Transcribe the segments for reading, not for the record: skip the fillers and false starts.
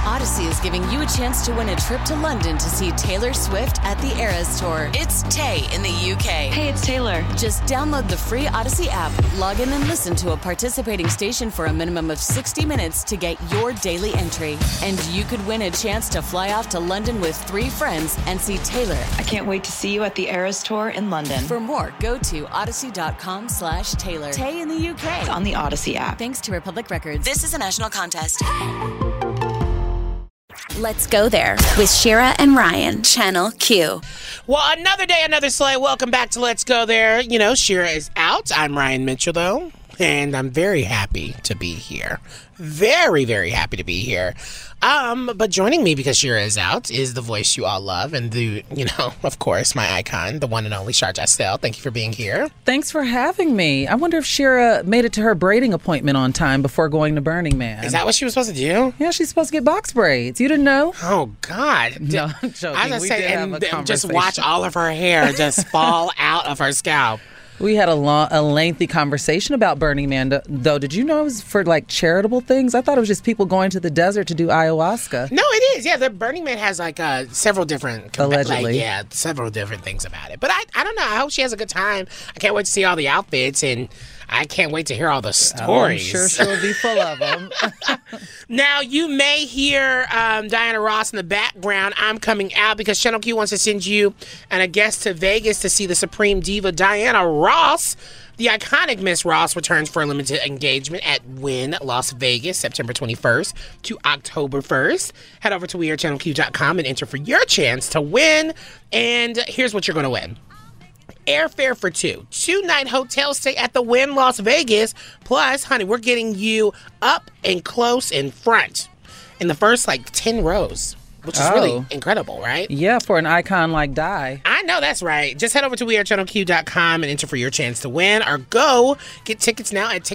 Odyssey is giving you a chance to win a trip to London to see Taylor Swift at the Eras Tour. It's Tay in the UK. Hey, it's Taylor. Just download the free Odyssey app, log in and listen to a participating station for a minimum of 60 minutes to get your daily entry. And you could win a chance to fly off to London with 3 friends and see Taylor. I can't wait to see you at the Eras Tour in London. For more, go to odyssey.com/Taylor. Tay in the UK. It's on the Odyssey app. Thanks to Republic Records. This is a national contest. Let's go there with Shira and Ryan, Channel Q. Well, another day, another sleigh. Welcome back to Let's Go There. You know, Shira is out. I'm Ryan Mitchell, though, and I'm very happy to be here. Very, very happy to be here. But joining me because Shira is out is the voice you all love and the, of course, my icon, the one and only Shar Jossell. Thank you for being here. Thanks for having me. I wonder if Shira made it to her braiding appointment on time before going to Burning Man. Is that what she was supposed to do? Yeah, she's supposed to get box braids. You didn't know? Oh, God. No, I'm joking. I was We saying, did have a and just conversation. watch all of her hair just fall out of her scalp. We had a lengthy conversation about Burning Man, though. Did you know it was for, charitable things? I thought it was just people going to the desert to do ayahuasca. No, it is. Yeah, the Burning Man has, several different... Allegedly. Several different things about it. But I don't know. I hope she has a good time. I can't wait to see all the outfits, and I can't wait to hear all the stories. I'm sure she'll be full of them. Now, you may hear Diana Ross in the background. I'm coming out because Channel Q wants to send you and a guest to Vegas to see the Supreme Diva Diana Ross. The iconic Miss Ross returns for a limited engagement at Wynn Las Vegas, September 21st to October 1st. Head over to wearechannelq.com and enter for your chance to win. And here's what you're going to win. Airfare for 2. 2-night hotel stay at the Wynn Las Vegas. Plus, honey, we're getting you up and close in front in the first 10 rows, which is really incredible, right? Yeah, for an icon like Di. I know, that's right. Just head over to wearechannelq.com and enter for your chance to win, or go get tickets now at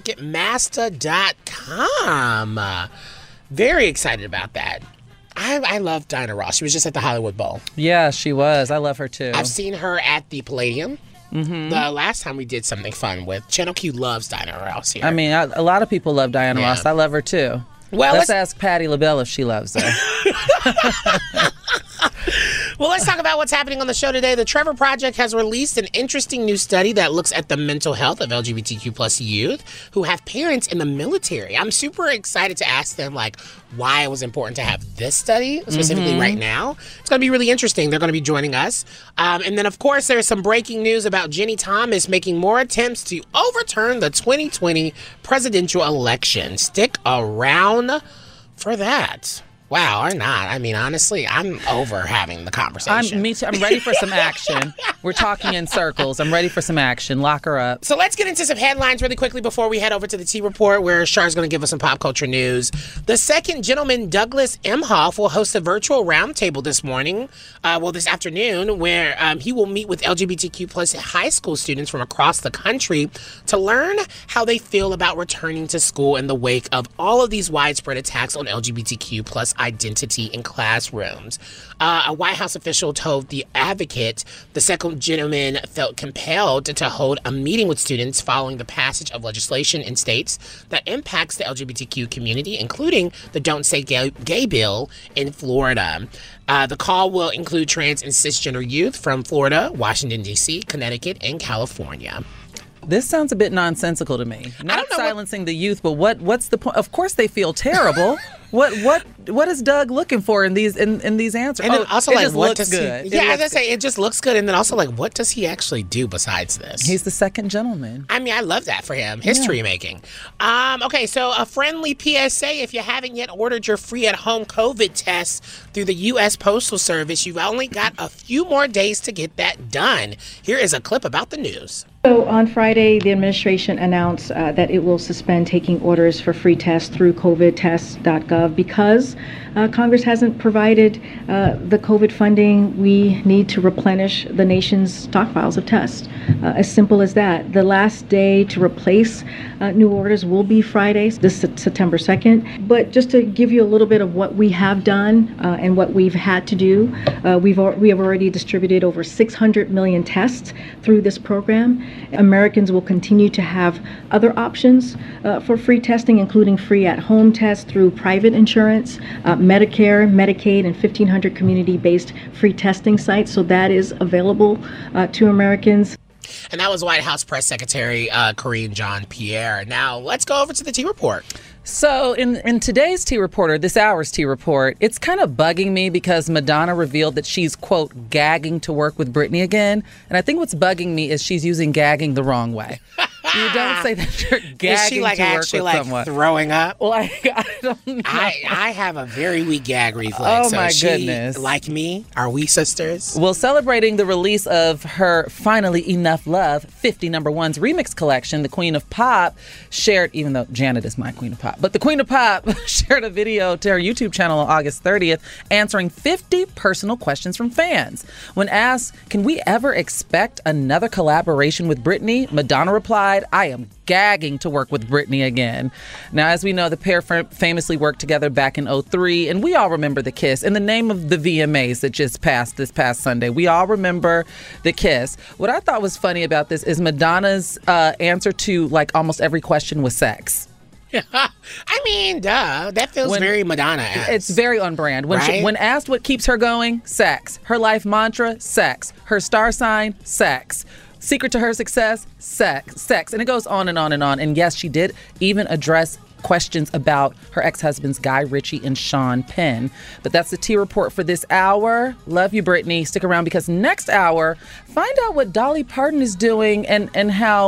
Ticketmaster.com. Very excited about that. I love Diana Ross. She was just at the Hollywood Bowl. Yeah, she was. I love her, too. I've seen her at the Palladium. Mm-hmm. The last time we did something fun with Channel Q loves Diana Ross here. I mean, a lot of people love Diana Ross. I love her, too. Well, let's ask Patti LaBelle if she loves her. Well, let's talk about what's happening on the show today. The Trevor Project has released an interesting new study that looks at the mental health of LGBTQ plus youth who have parents in the military. I'm super excited to ask them, why it was important to have this study, specifically right now. It's going to be really interesting. They're going to be joining us. And then, of course, there's some breaking news about Ginny Thomas making more attempts to overturn the 2020 presidential election. Stick around for that. Wow, or not. I mean, honestly, I'm over having the conversation. Me too. I'm ready for some action. We're talking in circles. I'm ready for some action. Lock her up. So let's get into some headlines really quickly before we head over to the Tea Report, where Char's going to give us some pop culture news. The second gentleman, Douglas Emhoff, will host a virtual roundtable this afternoon, where he will meet with LGBTQ plus high school students from across the country to learn how they feel about returning to school in the wake of all of these widespread attacks on LGBTQ plus identity in classrooms. A White House official told The Advocate the second gentleman felt compelled to hold a meeting with students following the passage of legislation in states that impacts the LGBTQ community, including the Don't Say Gay bill in Florida. The call will include trans and cisgender youth from Florida, Washington, D.C., Connecticut, and California. This sounds a bit nonsensical to me. Not silencing the youth, but what's the point? Of course they feel terrible. What is Doug looking for in these answers? And then also, it just what looks does good. He, as I say, it just looks good. And then also, what does he actually do besides this? He's the second gentleman. I mean, I love that for him. History making. Okay, so a friendly PSA: if you haven't yet ordered your free at-home COVID test through the U.S. Postal Service, you've only got a few more days to get that done. Here is a clip about the news. So on Friday, the administration announced that it will suspend taking orders for free tests through covidtests.gov because Congress hasn't provided the COVID funding we need to replenish the nation's stockpiles of tests. As simple as that. The last day to replace new orders will be Friday, this September 2nd. But just to give you a little bit of what we have done and what we've had to do, we have already distributed over 600 million tests through this program. Americans will continue to have other options for free testing, including free at-home tests through private patient insurance, Medicare, Medicaid, and 1,500 community-based free testing sites. So that is available to Americans. And that was White House Press Secretary Karine Jean-Pierre. Now, let's go over to the T Report. So in today's T Reporter, this hour's T Report, it's kind of bugging me because Madonna revealed that she's, quote, gagging to work with Britney again. And I think what's bugging me is she's using gagging the wrong way. You don't say that you're gagging Is she like to work actually with like someone. throwing up? Well, I don't know. I have a very weak gag reflex. Oh, so my she, goodness. Like me, are we sisters? Well, celebrating the release of her Finally Enough Love 50 number ones remix collection, the Queen of Pop shared, even though Janet is my Queen of Pop, but the Queen of Pop shared a video to her YouTube channel on August 30th answering 50 personal questions from fans. When asked, can we ever expect another collaboration with Britney? Madonna replied, I am gagging to work with Britney again. Now, as we know, the pair famously worked together back in 2003, and we all remember the kiss. In the name of the VMAs that just passed this past Sunday, we all remember the kiss. What I thought was funny about this is Madonna's answer to like almost every question was sex. I mean, duh. That feels very Madonna-esque. It's very on brand. When asked what keeps her going, sex. Her life mantra, sex. Her star sign, sex. Secret to her success, sex. And it goes on and on and on. And yes, she did even address questions about her ex-husbands, Guy Ritchie and Sean Penn. But that's the T Report for this hour. Love you, Britney. Stick around because next hour, find out what Dolly Parton is doing and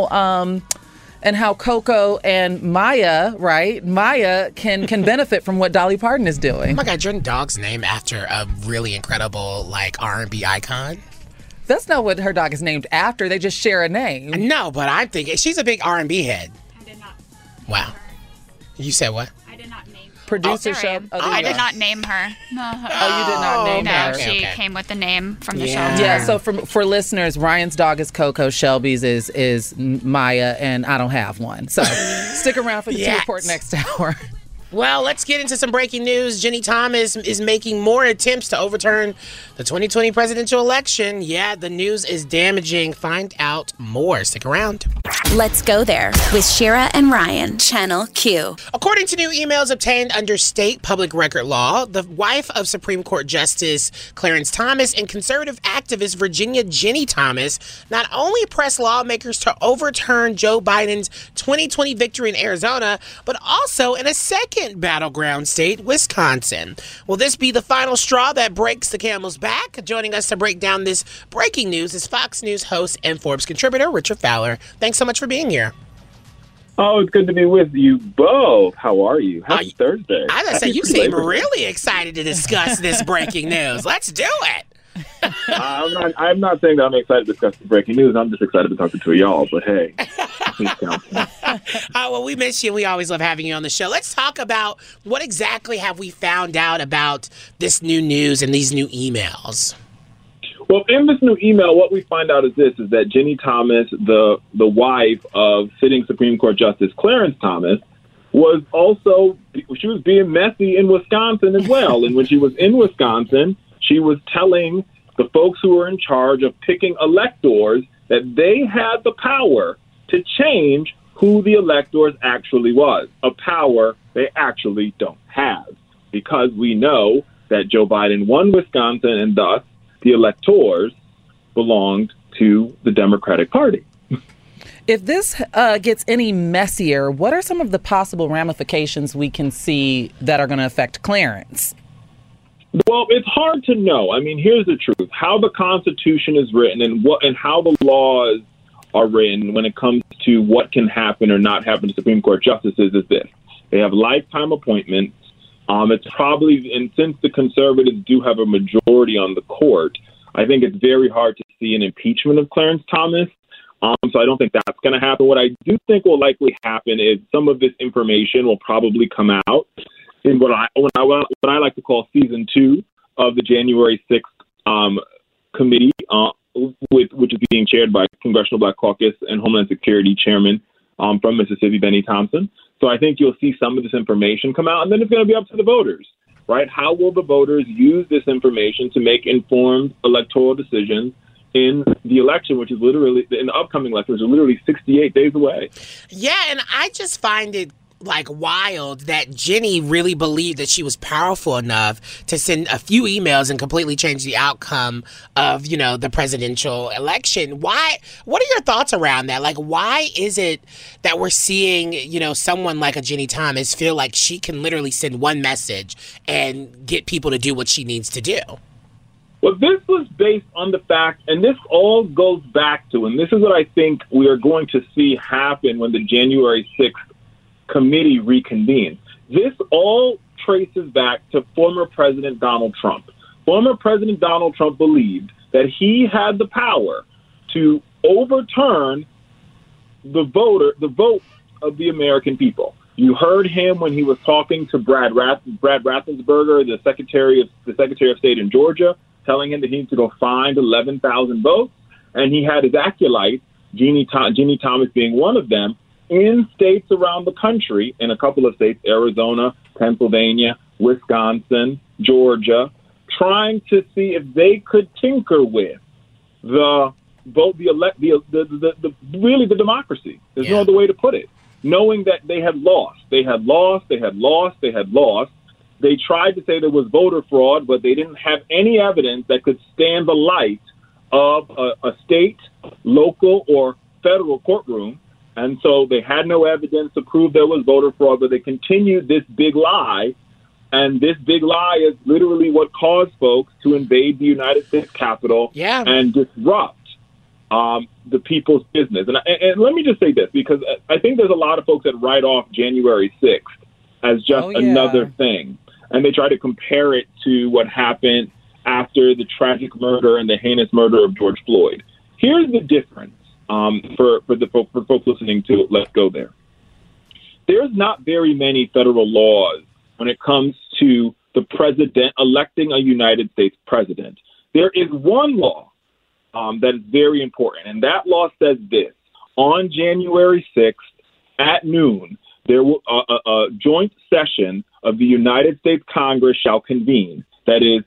how Coco and Maya, right? Maya can benefit from what Dolly Parton is doing. Oh my God, your dog's named after a really incredible like R&B icon. That's not what her dog is named after. They just share a name. No, but I'm thinking she's a big R&B head. I did not. Wow. You said what? I did not name her. Producer There I show. am. Oh, there I you did go. not name her. No. Oh, you did not name No, her. Okay, she okay. came with the name from the Yeah. shelter. Yeah, so for listeners, Ryan's dog is Coco, Shelby's is Maya, and I don't have one. So stick around for the Yes. T Report next hour. Well, let's get into some breaking news. Jenny Thomas is making more attempts to overturn the 2020 presidential election. Yeah, the news is damaging. Find out more. Stick around. Let's go there with Shira and Ryan, Channel Q. According to new emails obtained under state public record law, the wife of Supreme Court Justice Clarence Thomas and conservative activist Virginia Jenny Thomas not only pressed lawmakers to overturn Joe Biden's 2020 victory in Arizona, but also in a second battleground state, Wisconsin. Will this be the final straw that breaks the camel's back? Joining us to break down this breaking news is Fox News host and Forbes contributor Richard Fowler. Thanks so much for being here. Oh, it's good to be with you both. How are you? Happy Thursday. I gotta say, Happy you seem Labor Day. really excited to discuss this breaking news. Let's do it. I'm not saying that I'm excited to discuss the breaking news. I'm just excited to talk to two of y'all. But hey, please count. Well, we miss you. We always love having you on the show. Let's talk about what exactly have we found out about this new news and these new emails. Well, in this new email, what we find out is that Jenny Thomas, the wife of sitting Supreme Court Justice Clarence Thomas, she was being messy in Wisconsin as well. And when she was in Wisconsin, she was telling the folks who were in charge of picking electors that they had the power to change who the electors actually was, a power they actually don't have, because we know that Joe Biden won Wisconsin and thus the electors belonged to the Democratic Party. If this gets any messier, what are some of the possible ramifications we can see that are going to affect Clarence? Well, it's hard to know. I mean, here's the truth. How the Constitution is written and how the laws are written when it comes to what can happen or not happen to Supreme Court justices is this. They have lifetime appointments. It's probably, and since the conservatives do have a majority on the court, I think it's very hard to see an impeachment of Clarence Thomas. So I don't think that's going to happen. What I do think will likely happen is some of this information will probably come out in what I like to call season 2 of the January 6th committee, which is being chaired by Congressional Black Caucus and Homeland Security Chairman from Mississippi, Benny Thompson. So I think you'll see some of this information come out, and then it's going to be up to the voters, right? How will the voters use this information to make informed electoral decisions in the election, which is literally, in the upcoming election, which is literally 68 days away? Yeah, and I just find it like wild that Jenny really believed that she was powerful enough to send a few emails and completely change the outcome of, the presidential election. Why? What are your thoughts around that? Like, why is it that we're seeing, someone like a Jenny Thomas feel like she can literally send one message and get people to do what she needs to do? Well, this was based on the fact, and this all goes back to, and this is what I think we are going to see happen when the January 6th committee reconvenes. This all traces back to former President Donald Trump. Former President Donald Trump believed that he had the power to overturn the vote of the American people. You heard him when he was talking to Brad Raffensperger, the Secretary of State in Georgia, telling him that he needs to go find 11,000 votes, and he had his acolytes, Jeannie Thomas being one of them, in states around the country, in a couple of states, Arizona, Pennsylvania, Wisconsin, Georgia, trying to see if they could tinker with the democracy. There's no other way to put it. Knowing that they had lost. They tried to say there was voter fraud, but they didn't have any evidence that could stand the light of a state, local, or federal courtroom. And so they had no evidence to prove there was voter fraud, but they continued this big lie. And this big lie is literally what caused folks to invade the United States Capitol and disrupt the people's business. And let me just say this, because I think there's a lot of folks that write off January 6th as just another thing. And they try to compare it to what happened after the tragic murder and the heinous murder of George Floyd. Here's the difference. For folks listening to it, let's go there. There's not very many federal laws when it comes to the president electing a United States president. There is one law that is very important, and that law says this: on January 6th at noon, there will a joint session of the United States Congress shall convene. That is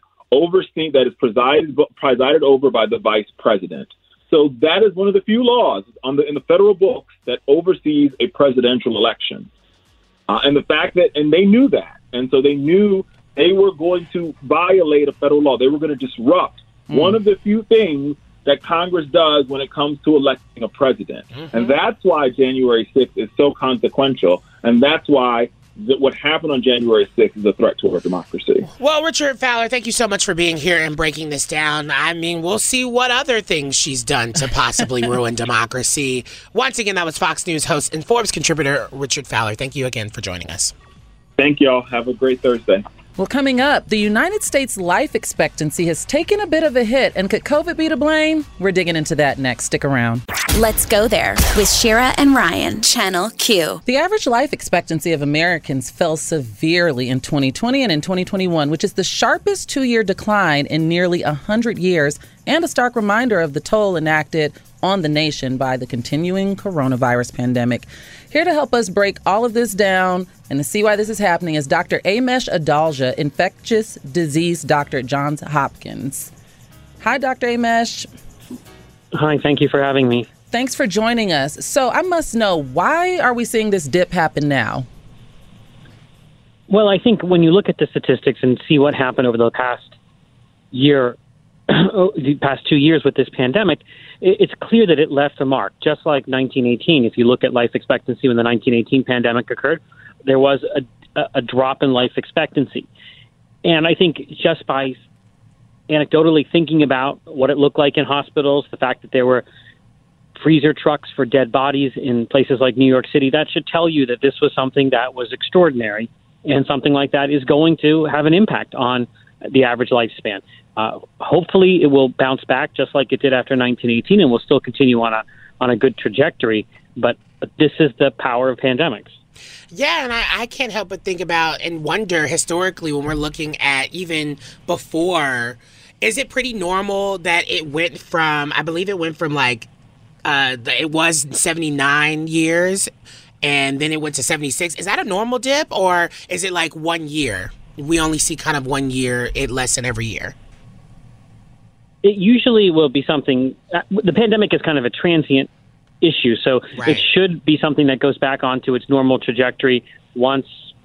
presided over by the vice president. So that is one of the few laws in the federal books that oversees a presidential election. And the fact that, and they knew that. And so they knew they were going to violate a federal law. They were going to disrupt one of the few things that Congress does when it comes to electing a president. And that's why January 6th is so consequential. And that's why what happened on January 6th is a threat to our democracy. Well, Richard Fowler, thank you so much for being here and breaking this down. I mean, we'll see what other things she's done to possibly ruin democracy. Once again, that was Fox News host and Forbes contributor Richard Fowler. Thank you again for joining us. Thank y'all. Have a great Thursday. Well, coming up, the United States life expectancy has taken a bit of a hit, and could COVID be to blame? We're digging into that next. Stick around. Let's go there with Shira and Ryan, Channel Q. The average life expectancy of Americans fell severely in 2020 and in 2021, which is the sharpest two-year decline in nearly 100 years, and a stark reminder of the toll enacted on the nation by the continuing coronavirus pandemic. Here to help us break all of this down and to see why this is happening is Dr. Amesh Adalja, infectious disease doctor at Johns Hopkins. Hi, Dr. Amesh. Hi, thank you for having me. Thanks for joining us. So I must know, why are we seeing this dip happen now? Well, I think when you look at the statistics and see what happened over the past year, the past 2 years with this pandemic, it's clear that it left a mark. Just like 1918, if you look at life expectancy when the 1918 pandemic occurred, there was a drop in life expectancy. And I think just by anecdotally thinking about what it looked like in hospitals, the fact that there were freezer trucks for dead bodies in places like New York City, that should tell you that this was something that was extraordinary, and something like that is going to have an impact on the average lifespan. Hopefully it will bounce back just like it did after 1918, and will still continue on a good trajectory. But this is the power of pandemics. Yeah, and I can't help but think about and wonder historically when we're looking at even before, is it pretty normal that it went from, I believe it went from like, it was 79 years and then it went to 76. Is that a normal dip, or is it like 1 year? We only see kind of 1 year, it lessen every year. It usually will be something, the pandemic is kind of a transient issue, so It should be something that goes back onto its normal trajectory once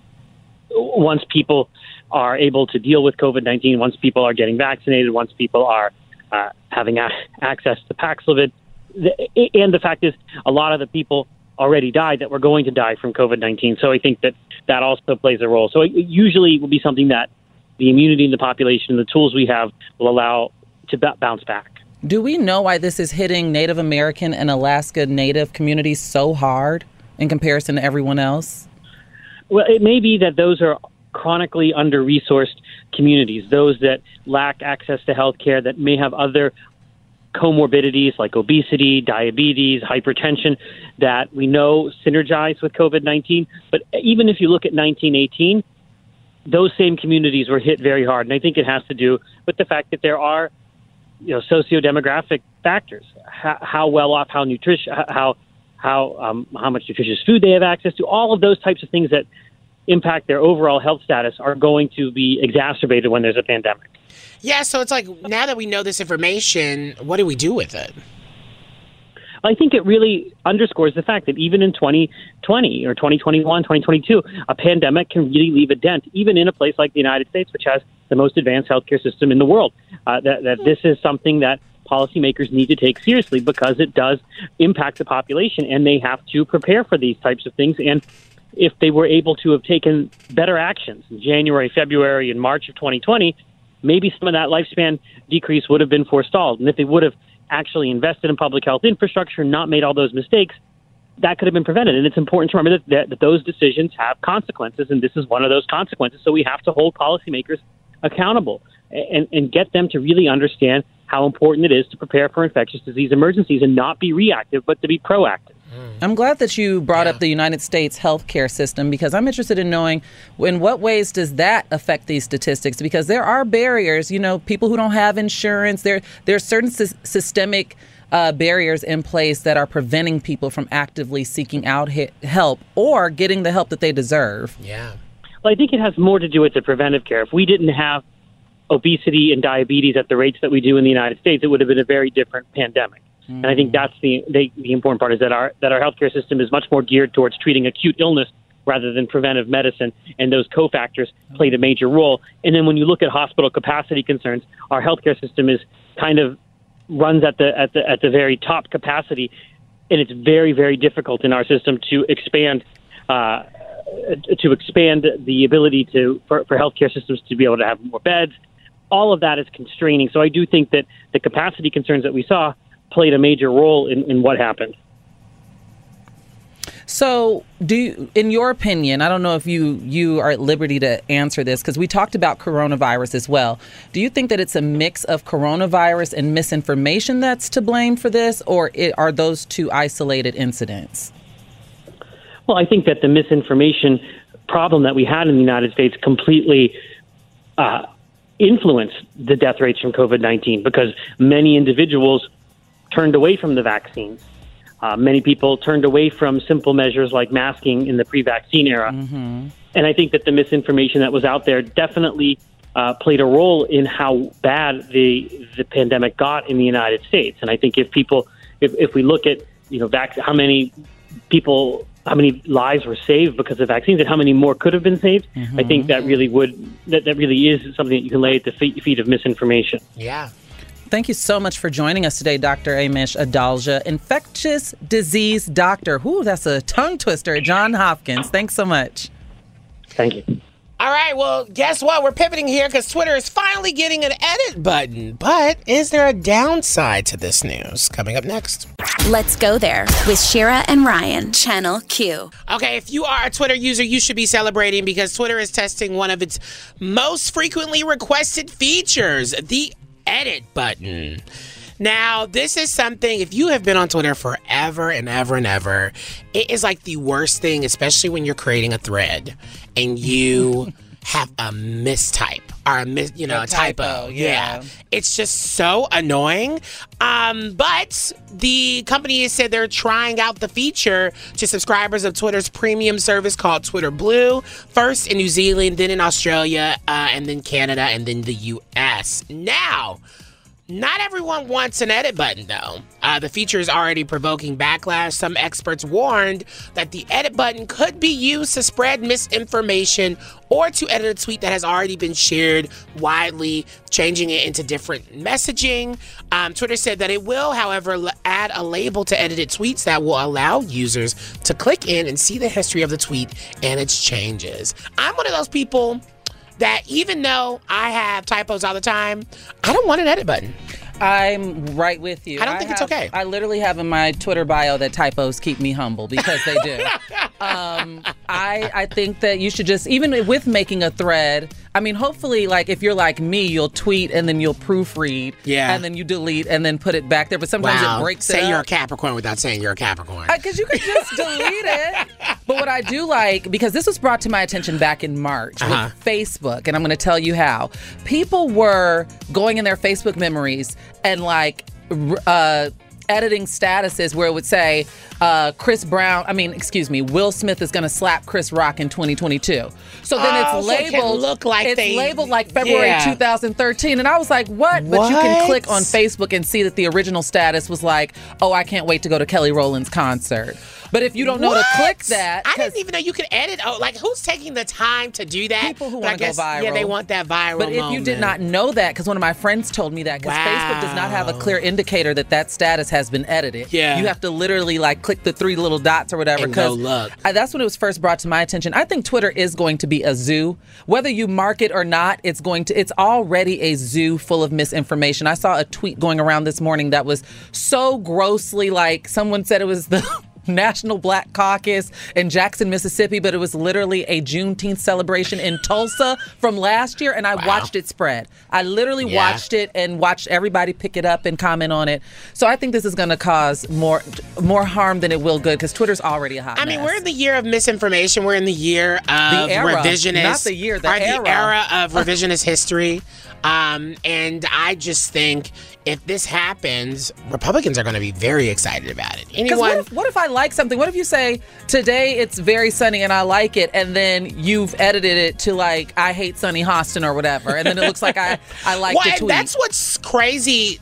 people are able to deal with COVID-19, once people are getting vaccinated, once people are having access to Paxlovid. And the fact is, a lot of the people already died that were going to die from COVID-19. So I think that also plays a role. So it usually will be something that the immunity in the population, the tools we have, will allow to bounce back. Do we know why this is hitting Native American and Alaska Native communities so hard in comparison to everyone else? Well, it may be that those are chronically under-resourced communities, those that lack access to health care, that may have other comorbidities like obesity, diabetes, hypertension, that we know synergize with COVID-19. But even if you look at 1918, those same communities were hit very hard. And I think it has to do with the fact that there are, socio-demographic factors, how well off, how nutritious, how much nutritious food they have access to. All of those types of things that impact their overall health status are going to be exacerbated when there's a pandemic. Yeah, so it's like, now that we know this information, what do we do with it? I think it really underscores the fact that even in 2020 or 2021, 2022, a pandemic can really leave a dent, even in a place like the United States, which has the most advanced healthcare system in the world. That this is something that policymakers need to take seriously, because it does impact the population, and they have to prepare for these types of things. And if they were able to have taken better actions in January, February, and March of 2020, maybe some of that lifespan decrease would have been forestalled. And if they would have actually invested in public health infrastructure and not made all those mistakes, that could have been prevented. And it's important to remember that those decisions have consequences, and this is one of those consequences. So we have to hold policymakers accountable and get them to really understand how important it is to prepare for infectious disease emergencies and not be reactive, but to be proactive. I'm glad that you brought up the United States healthcare system, because I'm interested in knowing in what ways does that affect these statistics, because there are barriers, people who don't have insurance. There are certain systemic barriers in place that are preventing people from actively seeking out help or getting the help that they deserve. Yeah. Well, I think it has more to do with the preventive care. If we didn't have obesity and diabetes at the rates that we do in the United States, it would have been a very different pandemic. And I think that's the important part, is that our healthcare system is much more geared towards treating acute illness rather than preventive medicine, and those cofactors played a major role. And then when you look at hospital capacity concerns, our healthcare system is kind of runs at the very top capacity, and it's very, very difficult in our system to expand the ability for healthcare systems to be able to have more beds. All of that is constraining. So I do think that the capacity concerns that we saw played a major role in what happened. So in your opinion, I don't know if you are at liberty to answer this, because we talked about coronavirus as well. Do you think that it's a mix of coronavirus and misinformation that's to blame for this, or are those two isolated incidents? Well, I think that the misinformation problem that we had in the United States completely influenced the death rates from COVID-19, because many individuals turned away from the vaccines. Many people turned away from simple measures like masking in the pre-vaccine era. Mm-hmm. And I think that the misinformation that was out there definitely played a role in how bad the pandemic got in the United States. And I think if we look at how many lives were saved because of vaccines and how many more could have been saved, mm-hmm. I think that really is something that you can lay at the feet of misinformation. Yeah. Thank you so much for joining us today, Dr. Amish Adalja, infectious disease doctor. Ooh, that's a tongue twister at Johns Hopkins. Thanks so much. Thank you. All right, well, guess what? We're pivoting here because Twitter is finally getting an edit button. But is there a downside to this news? Coming up next. Let's go there with Shira and Ryan, Channel Q. Okay, if you are a Twitter user, you should be celebrating, because Twitter is testing one of its most frequently requested features, the edit button. Now, this is something, if you have been on Twitter forever and ever and ever, it is like the worst thing, especially when you're creating a thread and you have a mistype or a typo. Yeah. It's just so annoying. But the company has said they're trying out the feature to subscribers of Twitter's premium service called Twitter Blue, first in New Zealand, then in Australia, and then Canada, and then the US. Now, Not everyone wants an edit button, though. The feature is already provoking backlash. Some experts warned that the edit button could be used to spread misinformation or to edit a tweet that has already been shared widely, changing it into different messaging. Twitter said that it will, however, add a label to edited tweets that will allow users to click in and see the history of the tweet and its changes. I'm one of those people that even though I have typos all the time, I don't want an edit button. I'm right with you. I don't think it's okay. I literally have in my Twitter bio that typos keep me humble because they do. I think that you should just, even with making a thread, I mean, hopefully, like, if you're like me, you'll tweet and then you'll proofread. Yeah. And then you delete and then put it back there. But sometimes it breaks it up. Say you're a Capricorn without saying you're a Capricorn. Because you could just delete it. But what I do like, because this was brought to my attention back in March with Facebook, and I'm going to tell you how. People were going in their Facebook memories and, like, editing statuses where it would say Will Smith is going to slap Chris Rock in 2022. So then it's labeled labeled like February 2013. And I was like, what? But you can click on Facebook and see that the original status was like, oh, I can't wait to go to Kelly Rowland's concert. But if you don't know to click that, I didn't even know you could edit. Oh, like, who's taking the time to do that? People who want to go viral. Yeah, they want that viral But if you did not know that, because one of my friends told me that, because Facebook does not have a clear indicator that status has been edited. Yeah. You have to literally, like, click the 3 little dots or whatever. And go look. That's when it was first brought to my attention. I think Twitter is going to be a zoo. Whether you mark it or not, it's already a zoo full of misinformation. I saw a tweet going around this morning that was so grossly, like, someone said it was the National Black Caucus in Jackson, Mississippi, but it was literally a Juneteenth celebration in Tulsa from last year, and I watched it spread. I literally watched it and watched everybody pick it up and comment on it. So I think this is going to cause more harm than it will good, because Twitter's already a hot mess. I mean, we're in the year of misinformation. We're in the year of revisionist. Not the year, the era of revisionist history. And I just think if this happens, Republicans are going to be very excited about it. What if I like something? What if you say, today it's very sunny and I like it, and then you've edited it to, like, I hate Sunny Hostin or whatever, and then it looks like I like the tweet. That's what's crazy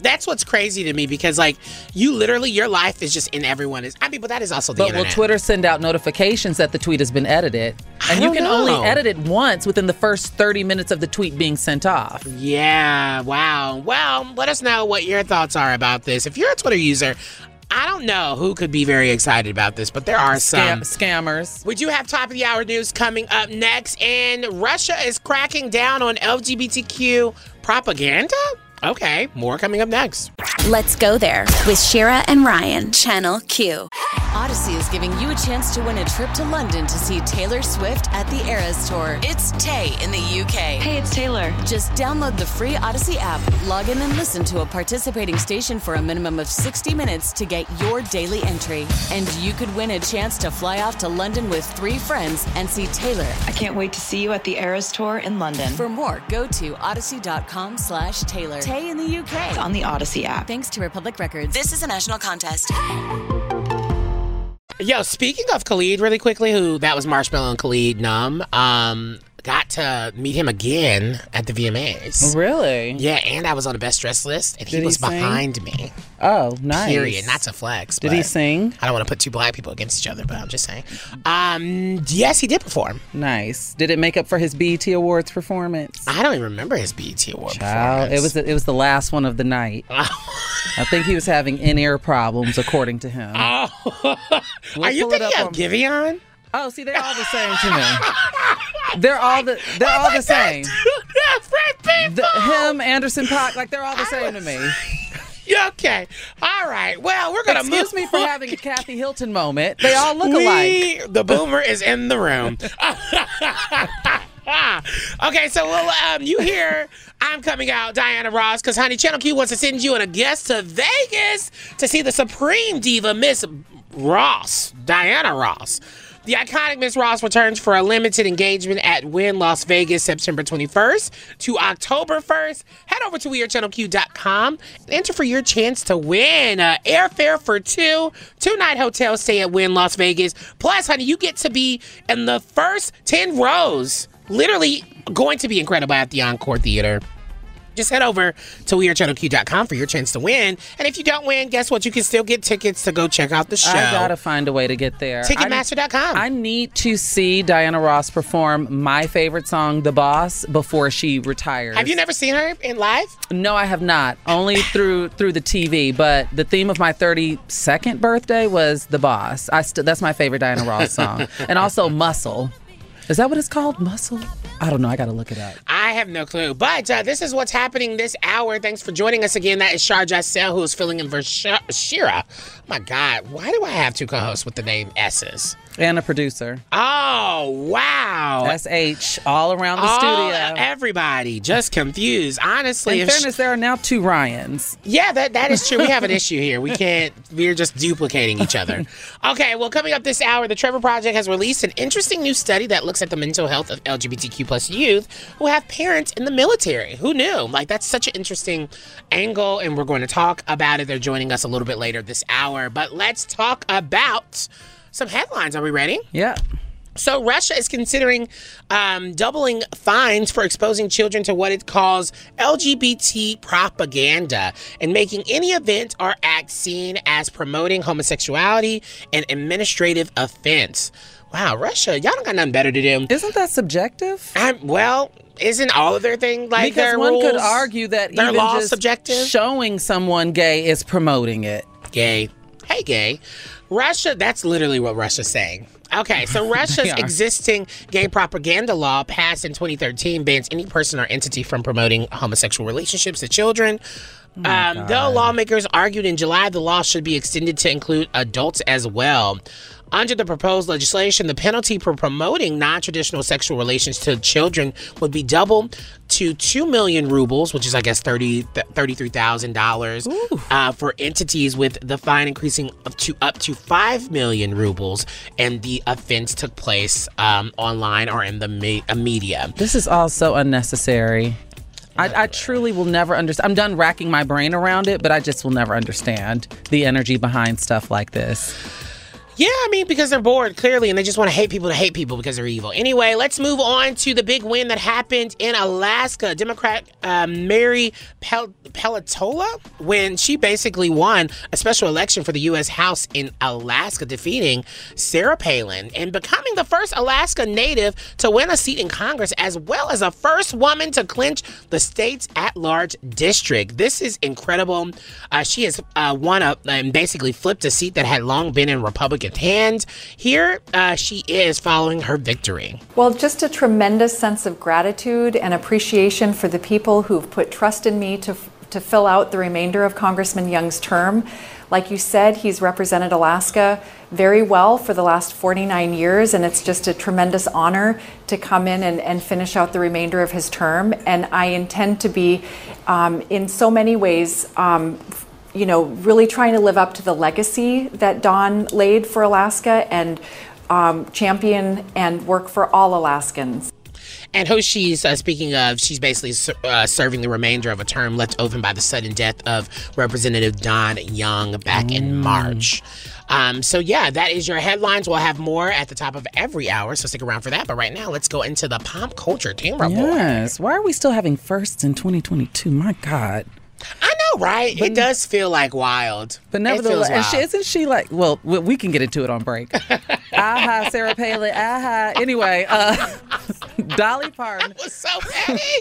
to me, because, like, your life is just in everyone's. I mean, but that is also the internet. Will Twitter send out notifications that the tweet has been edited? And you can only edit it once within the first 30 minutes of the tweet being sent off. Yeah, wow. Well, let us know what your thoughts are about this. If you're a Twitter user, I don't know who could be very excited about this, but there are some scammers. We do have top of the hour news coming up next, and Russia is cracking down on LGBTQ propaganda? Okay, more coming up next. Let's go there with Shira and Ryan, Channel Q. Odyssey is giving you a chance to win a trip to London to see Taylor Swift at the Eras Tour. It's Tay in the UK. Hey, it's Taylor. Just download the free Odyssey app, log in and listen to a participating station for a minimum of 60 minutes to get your daily entry. And you could win a chance to fly off to London with 3 friends and see Taylor. I can't wait to see you at the Eras Tour in London. For more, go to odyssey.com/Taylor. Tay in the UK. It's on the Odyssey app. Thanks to Republic Records. This is a national contest. Yo, speaking of Khalid, really quickly, that was Marshmello and Khalid Numb. Got to meet him again at the VMAs. Really? Yeah, and I was on the best dressed list, and he was behind me. Oh, nice. Period. Not to flex. Did he sing? I don't want to put 2 black people against each other, but I'm just saying. Yes, he did perform. Nice. Did it make up for his BET Awards performance? I don't even remember his BET Award performance. It was the last one of the night. I think he was having in-ear problems, according to him. Are you thinking of Giveon? Oh, see, they're all the same to me. They're all the same. Him, Anderson .Paak, like, they're all the same to me. Okay. All right. Well, we're going to move. Excuse me for having a Kathy Hilton moment. They all look alike. The boomer is in the room. Okay, so you hear I'm coming out, Diana Ross, because, honey, Channel Q wants to send you and a guest to Vegas to see the Supreme Diva, Miss Ross, Diana Ross. The iconic Miss Ross returns for a limited engagement at Wynn Las Vegas, September 21st to October 1st. Head over to WeAreChannelQ.com and enter for your chance to win airfare for 2-night hotel stay at Wynn Las Vegas. Plus, honey, you get to be in the first 10 rows. Literally going to be incredible at the Encore Theater. just head over to WeAreChannelQ.com for your chance to win. And if you don't win, guess what? You can still get tickets to go check out the show. I gotta find a way to get there. Ticketmaster.com. I need to see Diana Ross perform my favorite song, The Boss, before she retires. Have you never seen her in live? No, I have not. Only through the TV. But the theme of my 32nd birthday was The Boss. That's my favorite Diana Ross song. And also Muscle. Is that what it's called? Muscle? I don't know. I got to look it up. I have no clue. But this is what's happening this hour. Thanks for joining us again. That is Shar Jossell, who is filling in for Shira. Oh, my God. Why do I have two co-hosts with the name S's? And a producer. Oh, wow. SH all around the studio. Everybody just confused. Honestly. In fairness, there are now two Ryans. Yeah, that is true. We have an issue here. We're just duplicating each other. Okay, well, coming up this hour, the Trevor Project has released an interesting new study that looks at the mental health of LGBTQ plus youth who have parents in the military. Who knew? Like, that's such an interesting angle, and we're going to talk about it. They're joining us a little bit later this hour. But let's talk about some headlines. Are we ready? Yeah. So Russia is considering doubling fines for exposing children to what it calls LGBT propaganda and making any event or act seen as promoting homosexuality an administrative offense. Wow, Russia, y'all don't got nothing better to do. Isn't that subjective? Well, isn't all of their thing like because their one rules? Could argue that their even law just subjective? Showing someone gay is promoting it. Gay. Hey, gay. Russia, that's literally what Russia's saying. Okay, so Russia's existing gay propaganda law passed in 2013 bans any person or entity from promoting homosexual relationships to children. Though lawmakers argued in July the law should be extended to include adults as well. Under the proposed legislation, the penalty for promoting non-traditional sexual relations to children would be doubled to 2 million rubles, which is, I guess, $33,000 for entities, with the fine increasing up to 5 million rubles. And the offense took place online or in the media. This is all so unnecessary. I truly will never understand. I'm done racking my brain around it, but I just will never understand the energy behind stuff like this. Yeah, I mean, because they're bored, clearly, and they just want to hate people because they're evil. Anyway, let's move on to the big win that happened in Alaska. Democrat Mary Peltola, when she basically won a special election for the U.S. House in Alaska, defeating Sarah Palin and becoming the first Alaska native to win a seat in Congress, as well as the first woman to clinch the state's at-large district. This is incredible. She has won and basically flipped a seat that had long been in Republican hands. Here she is following her victory. Well, just a tremendous sense of gratitude and appreciation for the people who've put trust in me to fill out the remainder of Congressman Young's term. Like you said, he's represented Alaska very well for the last 49 years, and it's just a tremendous honor to come in and finish out the remainder of his term. And I intend to be, in so many ways, really trying to live up to the legacy that Don laid for Alaska and champion and work for all Alaskans. And who she's speaking of, she's basically serving the remainder of a term left open by the sudden death of Representative Don Young back in March. So yeah, that is your headlines. We'll have more at the top of every hour, so stick around for that. But right now, let's go into the pop culture team report. Yes. Why are we still having firsts in 2022? My God. I know, right? It does feel like wild. But nevertheless, isn't she like, well, we can get into it on break. Aha, Sarah Palin, aha. Anyway, Dolly Parton. That was so petty.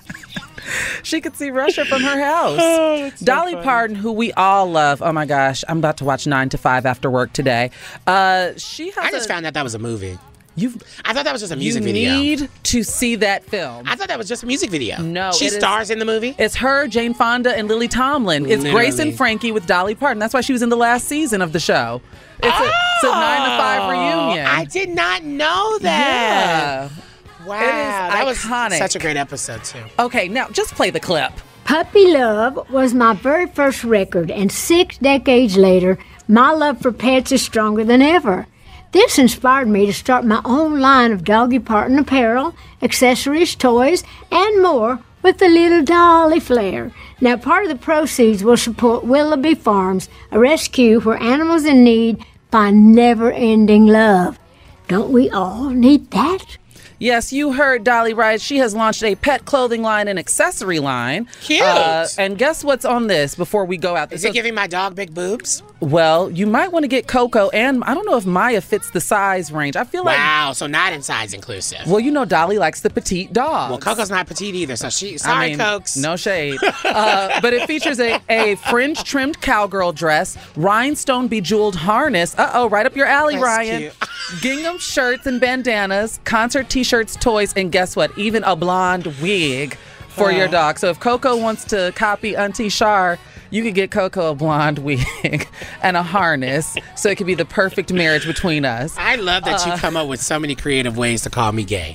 She could see Russia from her house. Dolly Parton, who we all love. Oh my gosh, I'm about to watch 9 to 5 after work today. I just found out that was a movie. I thought that was just a music You video. need to see that film. I thought that was just a music video. No, she stars in the movie. It's her, Jane Fonda, and Lily Tomlin. It's Grace and Frankie with Dolly Parton. That's why she was in the last season of the show. It's a 9 to 5 reunion. I did not know that. Yeah. Wow, that was iconic. Such a great episode too. Okay, now just play the clip. Puppy Love was my very first record, and 6 decades later, my love for pets is stronger than ever. This inspired me to start my own line of Doggy Parton apparel, accessories, toys, and more with the little Dolly flair. Now, part of the proceeds will support Willoughby Farms, a rescue where animals in need find never-ending love. Don't we all need that? Yes, you heard Dolly right. She has launched a pet clothing line and accessory line. Cute. And guess what's on this before we go out? Is it giving my dog big boobs? Well, you might want to get Coco, and I don't know if Maya fits the size range. I feel like... Wow, so not in size inclusive. Well, you know Dolly likes the petite dogs. Well, Coco's not petite either, so sorry, Cokes. No shade. But it features a fringe-trimmed cowgirl dress, rhinestone bejeweled harness. Right up your alley, That's Ryan. cute. Gingham shirts and bandanas, concert t-shirts, toys, and guess what? Even a blonde wig for your dog. So if Coco wants to copy Auntie Shar, you could get Coco a blonde wig and a harness, so it could be the perfect marriage between us. I love that you come up with so many creative ways to call me gay.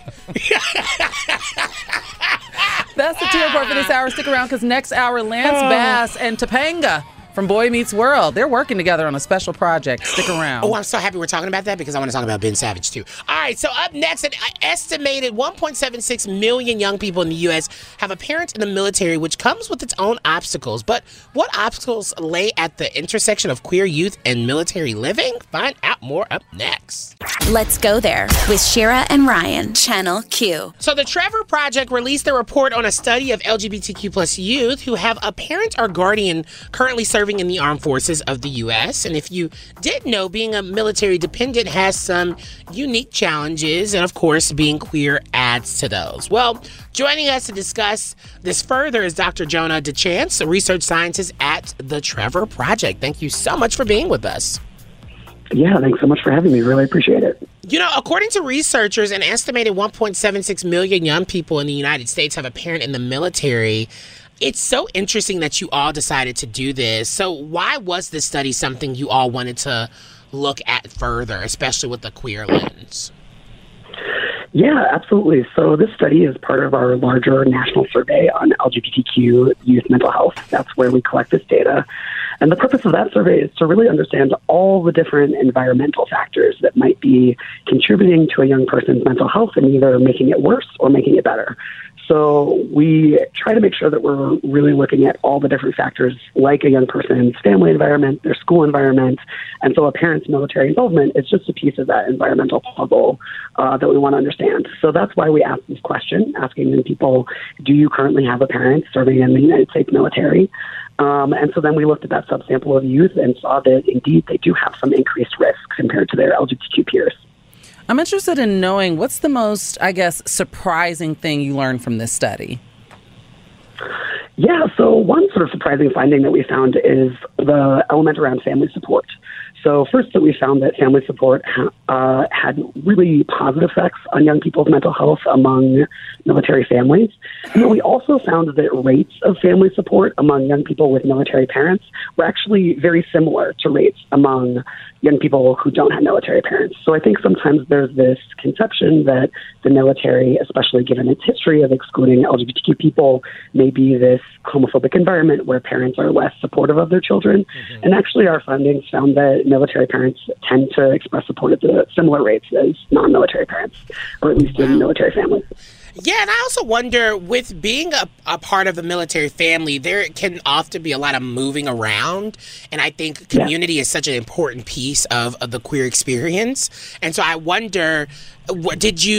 That's the Tea Report for this hour. Stick around because next hour, Lance Bass and Topanga from Boy Meets World. They're working together on a special project. Stick around. Oh, I'm so happy we're talking about that because I want to talk about Ben Savage, too. All right, so up next, an estimated 1.76 million young people in the U.S. have a parent in the military, which comes with its own obstacles. But what obstacles lay at the intersection of queer youth and military living? Find out more up next. Let's go there with Shira and Ryan, Channel Q. So the Trevor Project released a report on a study of LGBTQ plus youth who have a parent or guardian currently serving in the armed forces of the U.S. And if you didn't know, being a military dependent has some unique challenges, and of course, being queer adds to those. Well, joining us to discuss this further is Dr. Jonah DeChance, a research scientist at the Trevor Project. Thank you so much for being with us. Yeah, thanks so much for having me. Really appreciate it. You know, according to researchers, an estimated 1.76 million young people in the United States have a parent in the military. It's so interesting that you all decided to do this. So why was this study something you all wanted to look at further, especially with the queer lens? Yeah, absolutely. So this study is part of our larger national survey on LGBTQ youth mental health. That's where we collect this data. And the purpose of that survey is to really understand all the different environmental factors that might be contributing to a young person's mental health and either making it worse or making it better. So we try to make sure that we're really looking at all the different factors like a young person's family environment, their school environment. And so a parent's military involvement is just a piece of that environmental puzzle that we want to understand. So that's why we ask this question, asking people, do you currently have a parent serving in the United States military? And so then we looked at that subsample of youth and saw that indeed they do have some increased risk compared to their LGBTQ peers. I'm interested in knowing what's the most, I guess, surprising thing you learned from this study? Yeah, so one sort of surprising finding that we found is the element around family support. So first that we found that family support had really positive effects on young people's mental health among military families. And then we also found that rates of family support among young people with military parents were actually very similar to rates among young people who don't have military parents. So I think sometimes there's this conception that the military, especially given its history of excluding LGBTQ people, may be this homophobic environment where parents are less supportive of their children. Mm-hmm. And actually our findings found that military parents tend to express support at the similar rates as non-military parents, or at least in military families. Yeah, and I also wonder, with being a part of a military family, there can often be a lot of moving around, and I think community is such an important piece of the queer experience. And so I wonder, were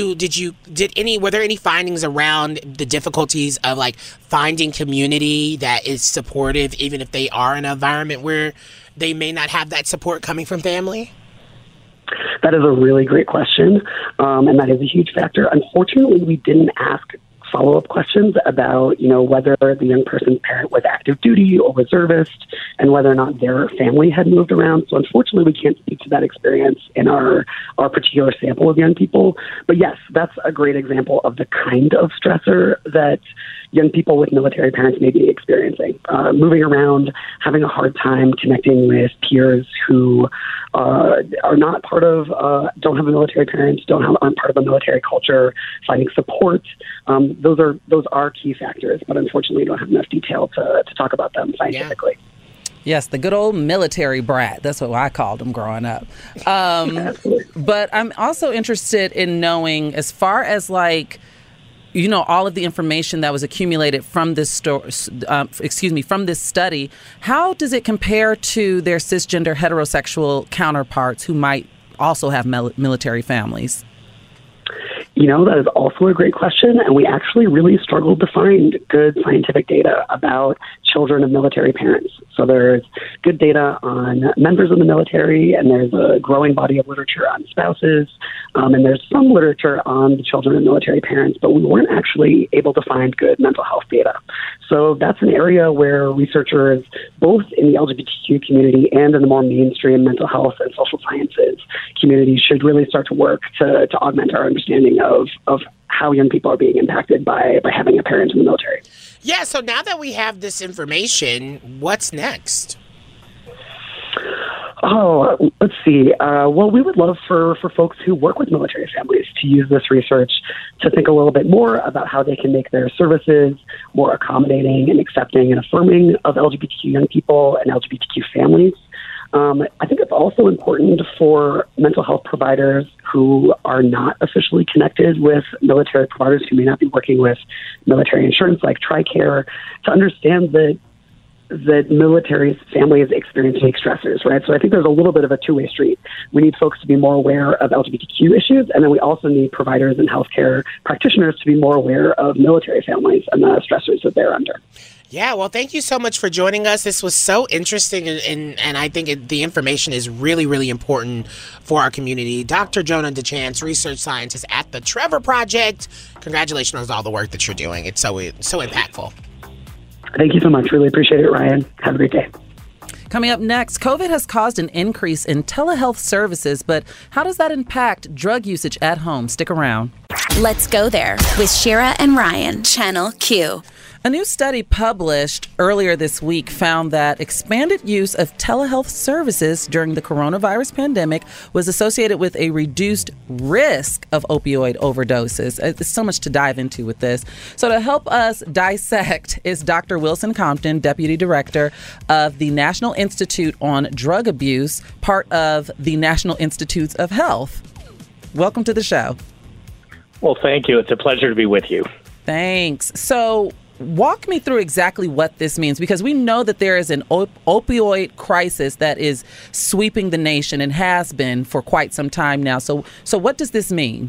there any findings around the difficulties of like finding community that is supportive, even if they are in an environment where they may not have that support coming from family? That is a really great question, and that is a huge factor. Unfortunately, we didn't ask follow-up questions about, whether the young person's parent was active duty or reservist and whether or not their family had moved around. So unfortunately, we can't speak to that experience in our particular sample of young people. But yes, that's a great example of the kind of stressor that young people with military parents may be experiencing. Moving around, having a hard time connecting with peers who are not part of, don't have a military parents, aren't part of a military culture, finding support. Those are key factors, but unfortunately we don't have enough detail to talk about them scientifically. Yes, the good old military brat. That's what I called them growing up. But I'm also interested in knowing, as far as all of the information that was accumulated from this from this study, how does it compare to their cisgender heterosexual counterparts who might also have military families? That is also a great question, and we actually really struggled to find good scientific data about children of military parents. So there's good data on members of the military, and there's a growing body of literature on spouses, and there's some literature on the children of military parents, but we weren't actually able to find good mental health data. So that's an area where researchers, both in the LGBTQ community and in the more mainstream mental health and social sciences community, should really start to work to augment our understanding of how young people are being impacted by having a parent in the military. Yeah, so now that we have this information, what's next? Oh, let's see. Well, we would love for folks who work with military families to use this research to think a little bit more about how they can make their services more accommodating and accepting and affirming of LGBTQ young people and LGBTQ families. I think it's also important for mental health providers who are not officially connected with military providers, who may not be working with military insurance like TRICARE, to understand that military families experience unique stressors, right? So I think there's a little bit of a two-way street. We need folks to be more aware of LGBTQ issues, and then we also need providers and healthcare practitioners to be more aware of military families and the stressors that they're under. Yeah, well, thank you so much for joining us. This was so interesting, and I think the information is really, really important for our community. Dr. Jonah DeChance, research scientist at the Trevor Project. Congratulations on all the work that you're doing. It's so impactful. Thank you so much. Really appreciate it, Ryan. Have a great day. Coming up next, COVID has caused an increase in telehealth services, but how does that impact drug usage at home? Stick around. Let's go there with Shira and Ryan, Channel Q. A new study published earlier this week found that expanded use of telehealth services during the coronavirus pandemic was associated with a reduced risk of opioid overdoses. There's so much to dive into with this. So to help us dissect is Dr. Wilson Compton, Deputy Director of the National Institute on Drug Abuse, part of the National Institutes of Health. Welcome to the show. Well, thank you. It's a pleasure to be with you. Thanks. So walk me through exactly what this means, because we know that there is an opioid crisis that is sweeping the nation and has been for quite some time now. So what does this mean?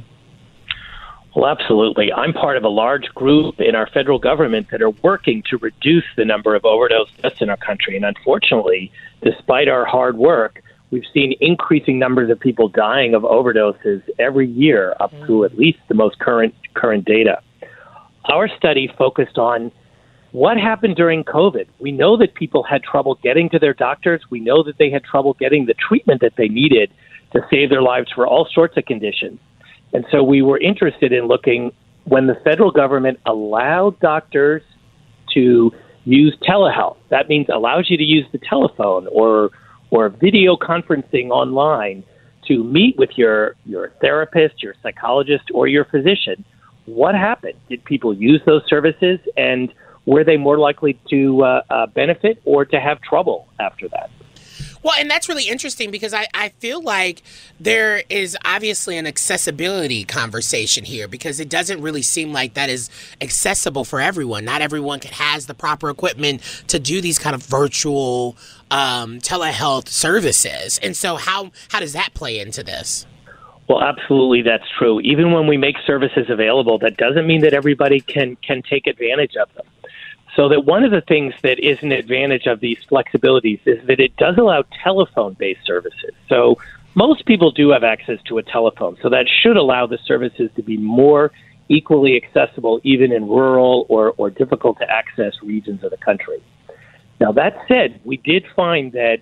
Well, absolutely. I'm part of a large group in our federal government that are working to reduce the number of overdose deaths in our country. And unfortunately, despite our hard work, we've seen increasing numbers of people dying of overdoses every year up to at least the most current data. Our study focused on what happened during COVID. We know that people had trouble getting to their doctors. We know that they had trouble getting the treatment that they needed to save their lives for all sorts of conditions. And so we were interested in looking when the federal government allowed doctors to use telehealth. That means allows you to use the telephone or video conferencing online to meet with your therapist, your psychologist, or your physician. What happened? Did people use those services, and were they more likely to benefit or to have trouble after that? Well, and that's really interesting because I feel like there is obviously an accessibility conversation here, because it doesn't really seem like that is accessible for everyone. Not everyone has the proper equipment to do these kind of virtual telehealth services. And so how does that play into this? Well, absolutely, that's true. Even when we make services available, that doesn't mean that everybody can take advantage of them. So that one of the things that is an advantage of these flexibilities is that it does allow telephone-based services. So most people do have access to a telephone, so that should allow the services to be more equally accessible even in rural or difficult to access regions of the country. Now, that said, we did find that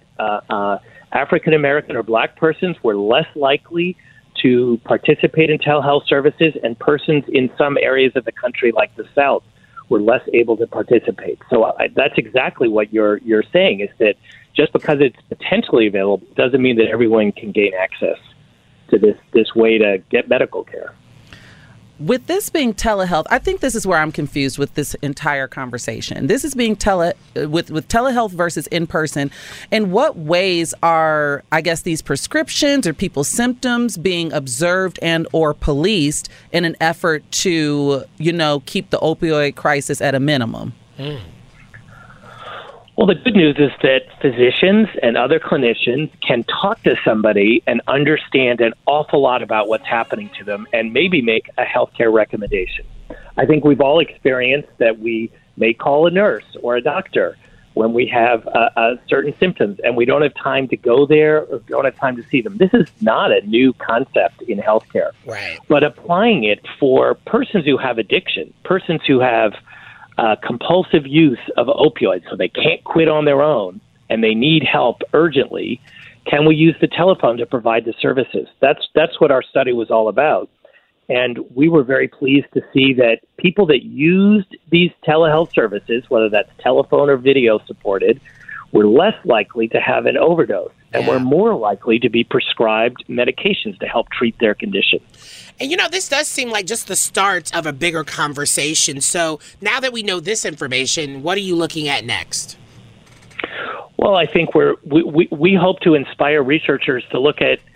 African American or Black persons were less likely to participate in telehealth services, and persons in some areas of the country like the South were less able to participate. So that's exactly what you're saying, is that just because it's potentially available doesn't mean that everyone can gain access to this way to get medical care. With this being telehealth, I think this is where I'm confused with this entire conversation. This is being with telehealth versus in person. In what ways are, I guess, these prescriptions or people's symptoms being observed and or policed in an effort to, keep the opioid crisis at a minimum? Well, the good news is that physicians and other clinicians can talk to somebody and understand an awful lot about what's happening to them and maybe make a healthcare recommendation. I think we've all experienced that we may call a nurse or a doctor when we have certain symptoms and we don't have time to go there or don't have time to see them. This is not a new concept in healthcare. Right. But applying it for persons who have addiction, persons who have compulsive use of opioids, so they can't quit on their own and they need help urgently, can we use the telephone to provide the services? That's what our study was all about. And we were very pleased to see that people that used these telehealth services, whether that's telephone or video supported, were less likely to have an overdose and were more likely to be prescribed medications to help treat their condition. And, this does seem like just the start of a bigger conversation. So now that we know this information, what are you looking at next? Well, I think we hope to inspire researchers to look at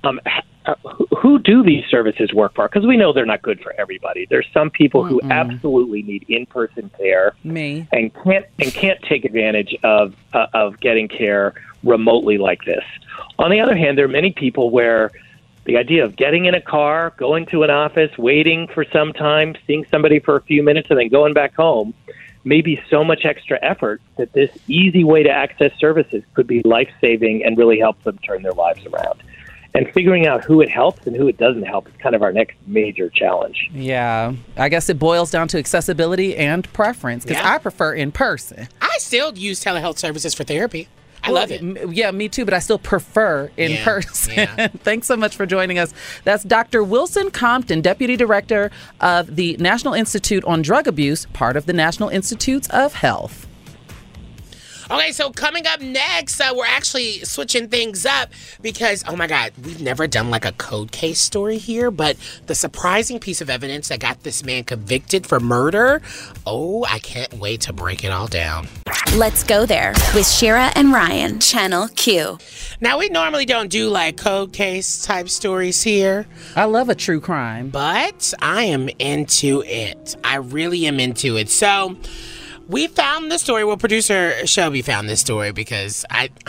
who do these services work for? Because we know they're not good for everybody. There's some people who absolutely need in-person care, and can't take advantage of getting care remotely like this. On the other hand, there are many people where the idea of getting in a car, going to an office, waiting for some time, seeing somebody for a few minutes, and then going back home may be so much extra effort that this easy way to access services could be life-saving and really help them turn their lives around. And figuring out who it helps and who it doesn't help is kind of our next major challenge. Yeah. I guess it boils down to accessibility and preference, because I prefer in person. I still use telehealth services for therapy. I love it. Yeah, me too, but I still prefer in person. Yeah. Thanks so much for joining us. That's Dr. Wilson Compton, Deputy Director of the National Institute on Drug Abuse, part of the National Institutes of Health. Okay, so coming up next, we're actually switching things up because, oh my God, we've never done like a cold case story here, but the surprising piece of evidence that got this man convicted for murder, I can't wait to break it all down. Let's go there with Shira and Ryan, Channel Q. Now, we normally don't do like cold case type stories here. I love a true crime. But I am into it. I really am into it. So we found the story. Well, producer Shelby found this story because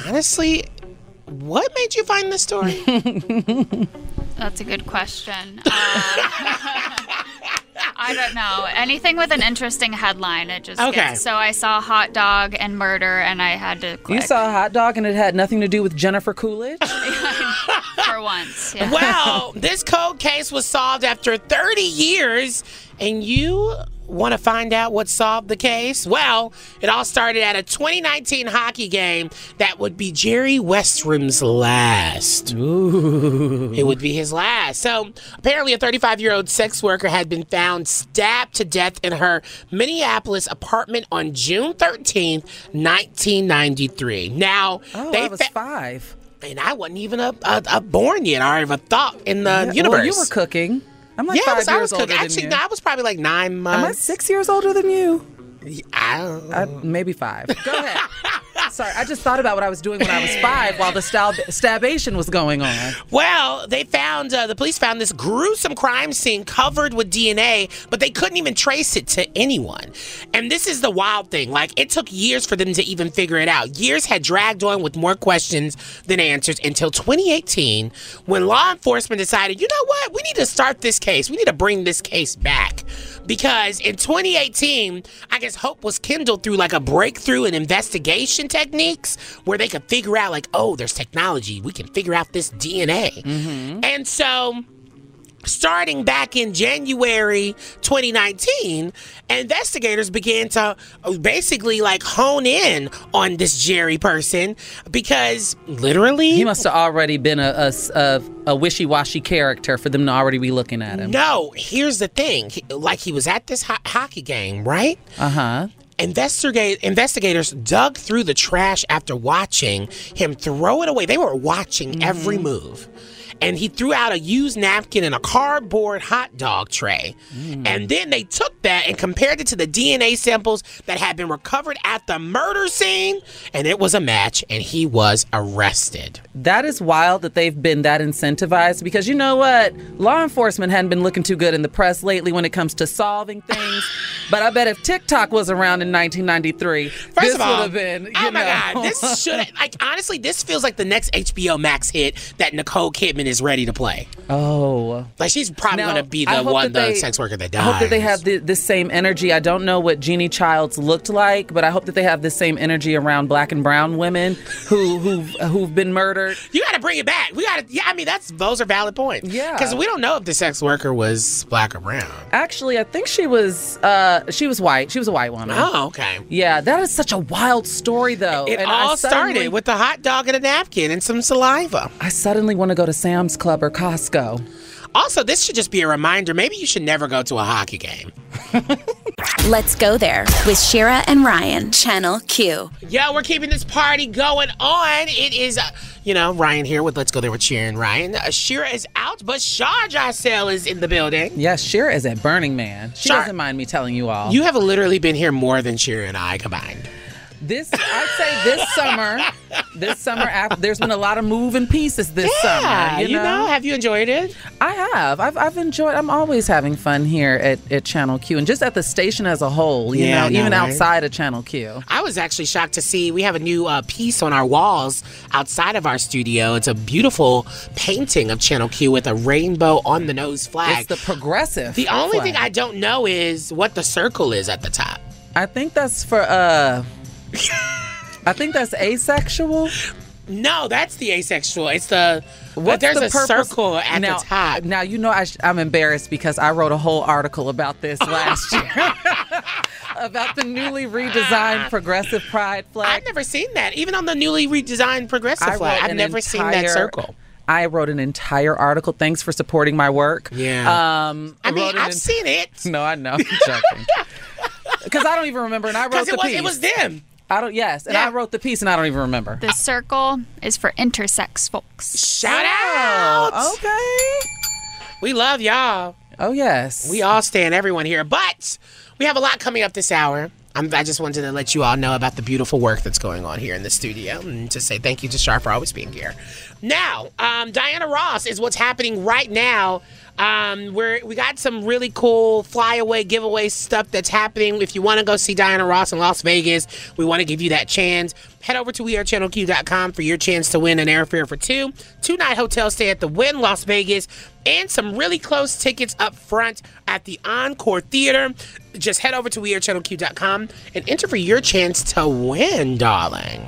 what made you find this story? That's a good question. I don't know. Anything with an interesting headline, it just gets. So I saw hot dog and murder, and I had to click. You saw a hot dog, and it had nothing to do with Jennifer Coolidge? For once, yeah. Well, this cold case was solved after 30 years, and you want to find out what solved the case? Well, it all started at a 2019 hockey game that would be Jerry Westrum's last. Ooh. It would be his last. So apparently a 35-year-old sex worker had been found stabbed to death in her Minneapolis apartment on June 13th, 1993. Now, I was 5. And I wasn't even born yet. I even thought in the universe. Well, you were cooking. I'm like 5 years older than you. Actually, no, I was probably like 9 months. Am I 6 years older than you? I don't know. Maybe 5. Go ahead. Sorry, I just thought about what I was doing when I was 5 while the stabation was going on. Well, the police found this gruesome crime scene covered with DNA, but they couldn't even trace it to anyone. And this is the wild thing. Like, it took years for them to even figure it out. Years had dragged on with more questions than answers until 2018, when law enforcement decided, you know what? We need to start this case. We need to bring this case back. Because in 2018, I guess hope was kindled through like a breakthrough in investigation techniques where they could figure out like, there's technology. We can figure out this DNA. Mm-hmm. And so starting back in January 2019, investigators began to basically like hone in on this Jerry person because literally he must have already been a wishy-washy character for them to already be looking at him. No, here's the thing. He was at this hockey game, right? Uh-huh. Investigators dug through the trash after watching him throw it away. They were watching every move. And he threw out a used napkin in a cardboard hot dog tray. And then they took that and compared it to the DNA samples that had been recovered at the murder scene. And it was a match, and he was arrested. That is wild that they've been that incentivized because you know what? Law enforcement hadn't been looking too good in the press lately when it comes to solving things. But I bet if TikTok was around in 1993, this would have been, oh my God, this should, honestly, this feels like the next HBO Max hit that Nicole Kidman is ready to play. Oh. Like, she's probably going to be the sex worker that dies. I hope that they have this same energy. I don't know what Jeannie Childs looked like, but I hope that they have this same energy around black and brown women who've been murdered. You got to bring it back. Those are valid points. Yeah. Because we don't know if the sex worker was black or brown. Actually, I think she was white. She was a white woman. Oh, okay. Yeah, that is such a wild story, though. It all started with a hot dog and a napkin and some saliva. I suddenly want to go to Sam's Club or Costco. Also, this should just be a reminder. Maybe you should never go to a hockey game. Let's go there with Shira and Ryan, Channel Q. Yo, we're keeping this party going on. It is, Ryan here with Let's Go There with Shira and Ryan. Shira is out, but Shar Jossell is in the building. Yes, Shira is at Burning Man. She doesn't mind me telling you all. You have literally been here more than Shira and I combined. I'd say this summer, there's been a lot of moving pieces this summer. You know? Have you enjoyed it? I have. I've enjoyed. I'm always having fun here at Channel Q and just at the station as a whole. Even outside of Channel Q. I was actually shocked to see we have a new piece on our walls outside of our studio. It's a beautiful painting of Channel Q with a rainbow on the nose flag. It's the progressive. The only thing I don't know is what the circle is at the top. I think that's for I think that's asexual. No, that's the asexual. It's there's a circle at the top. Now, I'm embarrassed because I wrote a whole article about this last year. About the newly redesigned progressive pride flag. I've never seen that. Even on the newly redesigned progressive flag, I've never seen that circle. I wrote an entire article. Thanks for supporting my work. Yeah. I've seen it. No, I know. I'm joking. Because I don't even remember, and I wrote the piece. It was them. I wrote the piece, and I don't even remember. The circle is for intersex folks. Shout out! Okay. We love y'all. Oh, yes. We all stand everyone here, but we have a lot coming up this hour. I just wanted to let you all know about the beautiful work that's going on here in the studio and to say thank you to Shar for always being here. Now, Diana Ross is what's happening right now. We got some really cool flyaway giveaway stuff that's happening. If you want to go see Diana Ross in Las Vegas, we want to give you that chance. Head over to wearechannelq.com for your chance to win an airfare for two-night hotel stay at the Wynn Las Vegas, and some really close tickets up front at the Encore Theater. Just head over to wearechannelq.com and enter for your chance to win, darling.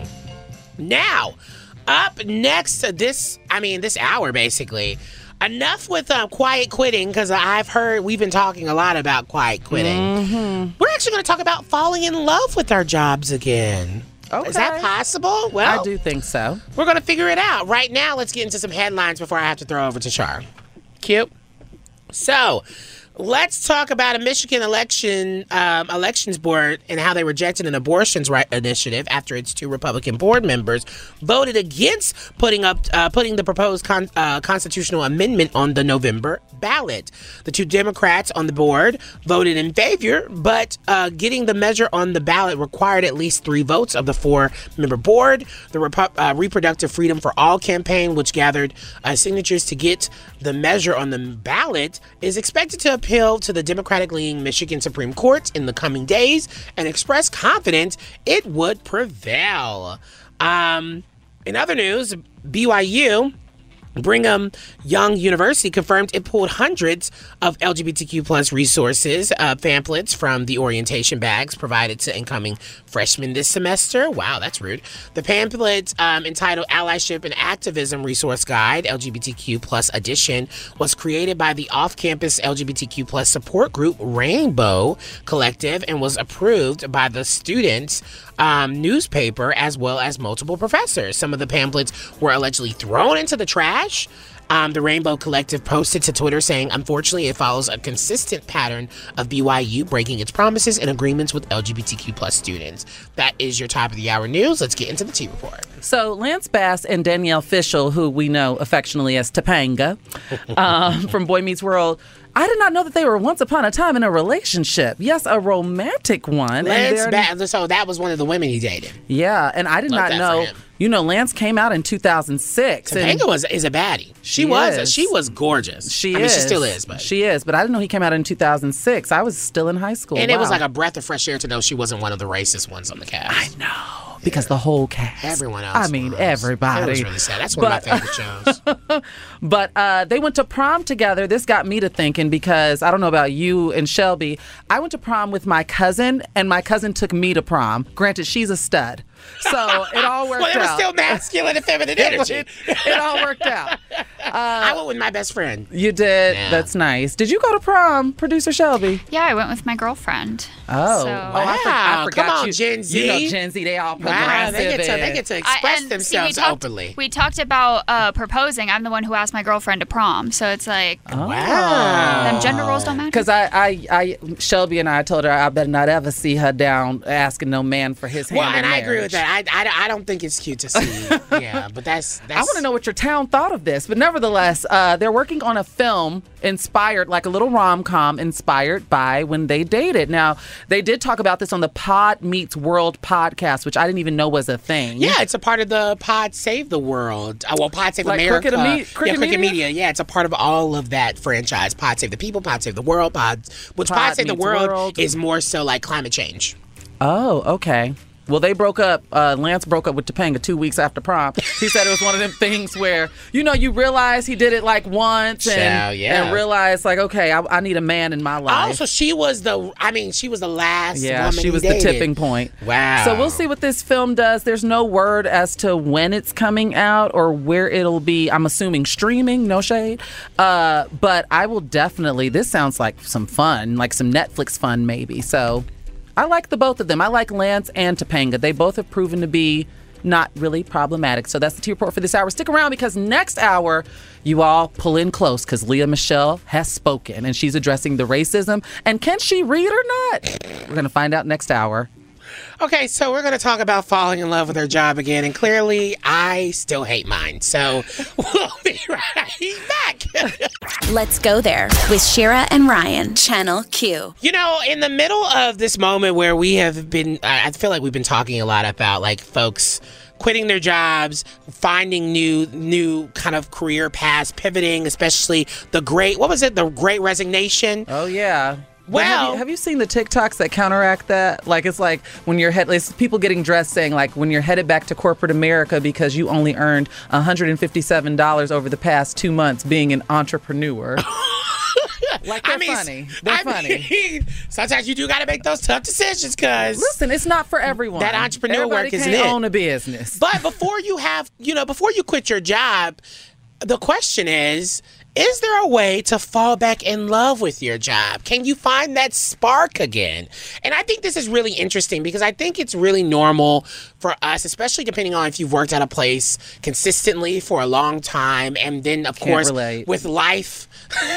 Now, up next, this hour, basically. Enough with quiet quitting, because we've been talking a lot about quiet quitting. Mm-hmm. We're actually going to talk about falling in love with our jobs again. Okay. Is that possible? Well, I do think so. We're going to figure it out. Right now, let's get into some headlines before I have to throw over to Shar. Cute. So, let's talk about a Michigan elections board and how they rejected an abortions right initiative after its two Republican board members voted against putting the proposed constitutional amendment on the November ballot. The two Democrats on the board voted in favor, but getting the measure on the ballot required at least 3 votes of the 4-member board. The Reproductive Freedom for All campaign, which gathered signatures to get the measure on the ballot, is expected to appeal to the Democratic-leaning Michigan Supreme Court in the coming days and express confidence it would prevail. In other news, BYU, Brigham Young University, confirmed it pulled hundreds of LGBTQ plus resources, pamphlets from the orientation bags provided to incoming freshmen this semester. Wow, that's rude. The pamphlet, entitled Allyship and Activism Resource Guide, LGBTQ plus edition, was created by the off-campus LGBTQ plus support group Rainbow Collective and was approved by the students' newspaper as well as multiple professors. Some of the pamphlets were allegedly thrown into the trash. The Rainbow Collective posted to Twitter saying, unfortunately, it follows a consistent pattern of BYU breaking its promises and agreements with LGBTQ plus students. That is your top of the hour news. Let's get into the T Report. So Lance Bass and Danielle Fishel, who we know affectionately as Topanga from Boy Meets World, I did not know that they were once upon a time in a relationship. Yes, a romantic one. So that was one of the women he dated. Yeah, and I did not know. Lance came out in 2006. Topanga is a baddie. She was gorgeous. She still is. But she is. But I didn't know he came out in 2006. I was still in high school. And it was like a breath of fresh air to know she wasn't one of the racist ones on the cast. I know. Because the whole cast. Everyone else. Everybody. It was really sad. That's one of my favorite shows. But they went to prom together. This got me to thinking because I don't know about you and Shelby. I went to prom with my cousin, and my cousin took me to prom. Granted, she's a stud. So it all worked out. Well, it was still masculine and feminine energy. It all worked out. I went with my best friend. You did? Yeah. That's nice. Did you go to prom, producer Shelby? Yeah, I went with my girlfriend. Oh. Wow. I forgot. Come on, Gen Z. You know Gen Z, they all progressive. Wow, they get to express themselves openly. We talked about proposing. I'm the one who asked my girlfriend to prom. So it's like, wow. Them gender roles don't matter. Because Shelby and I told her I better not ever see her down asking no man for his hand in marriage. I agree with that. I don't think it's cute to see. Yeah, but that's. I want to know what your town thought of this. But nevertheless, they're working on a film inspired, like a little rom-com inspired by when they dated. Now, they did talk about this on the Pod Meets World podcast, which I didn't even know was a thing. Yeah, it's a part of the Pod Save the World. Pod Save America. Cricket Media. Yeah, it's a part of all of that franchise. Pod Save the People, Pod Save the World. Pod Save the World is more so like climate change. Oh, okay. Well, they broke up. Lance broke up with Topanga 2 weeks after prom. He said it was one of them things where, you realize he did it like once and realize like, okay, I need a man in my life. Oh, so she was the last woman she was he dated. The tipping point. Wow. So we'll see what this film does. There's no word as to when it's coming out or where it'll be. I'm assuming streaming, no shade. But I will definitely, this sounds like some fun, like some Netflix fun maybe. So I like the both of them. I like Lance and Topanga. They both have proven to be not really problematic. So that's the T Report for this hour. Stick around because next hour, you all pull in close because Lea Michele has spoken and she's addressing the racism. And can she read or not? We're going to find out next hour. Okay, so we're going to talk about falling in love with her job again. And clearly, I still hate mine. So we'll be right back. Let's go there with Shira and Ryan, Channel Q. In the middle of this moment where we have been, I feel like we've been talking a lot about like folks quitting their jobs, finding new kind of career paths, pivoting, especially the great resignation? Oh, yeah. Well, have you seen the TikToks that counteract that? Like, it's like when it's people getting dressed saying, like, when you're headed back to corporate America because you only earned $157 over the past 2 months being an entrepreneur. Like, they're funny. They're funny. Sometimes you do got to make those tough decisions because... Listen, it's not for everyone. That entrepreneur work isn't it. Everybody can't own a business. But before you quit your job, the question is there a way to fall back in love with your job? Can you find that spark again? And I think this is really interesting because I think it's really normal for us, especially depending on if you've worked at a place consistently for a long time. And then, of course, with life...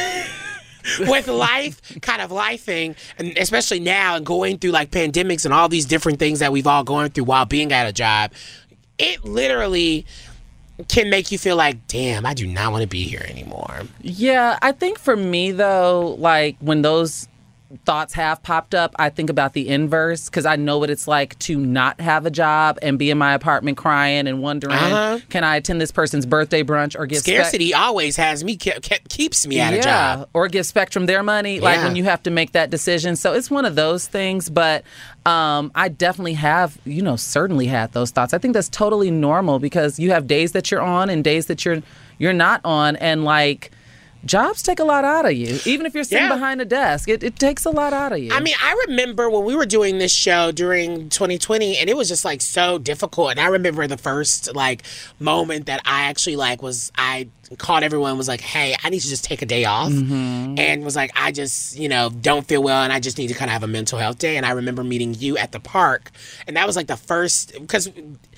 with life kind of lifing, and especially now and going through like pandemics and all these different things that we've all gone through while being at a job, it literally can make you feel like, damn, I do not want to be here anymore. Yeah, I think for me, though, like when those thoughts have popped up, I think about the inverse because I know what it's like to not have a job and be in my apartment crying and wondering, can I attend this person's birthday brunch or give scarcity always has me keeps me at a job or give Spectrum their money like when you have to make that decision. So it's one of those things, but I definitely have, certainly had those thoughts. I think that's totally normal because you have days that you're on and days that you're not on, and like jobs take a lot out of you. Even if you're sitting behind a desk, it takes a lot out of you. I mean, I remember when we were doing this show during 2020, and it was just like so difficult. And I remember the first like moment that I actually I called everyone, was like, hey, I need to just take a day off. And was like, I just, don't feel well and I just need to kind of have a mental health day. And I remember meeting you at the park. And that was like the first, because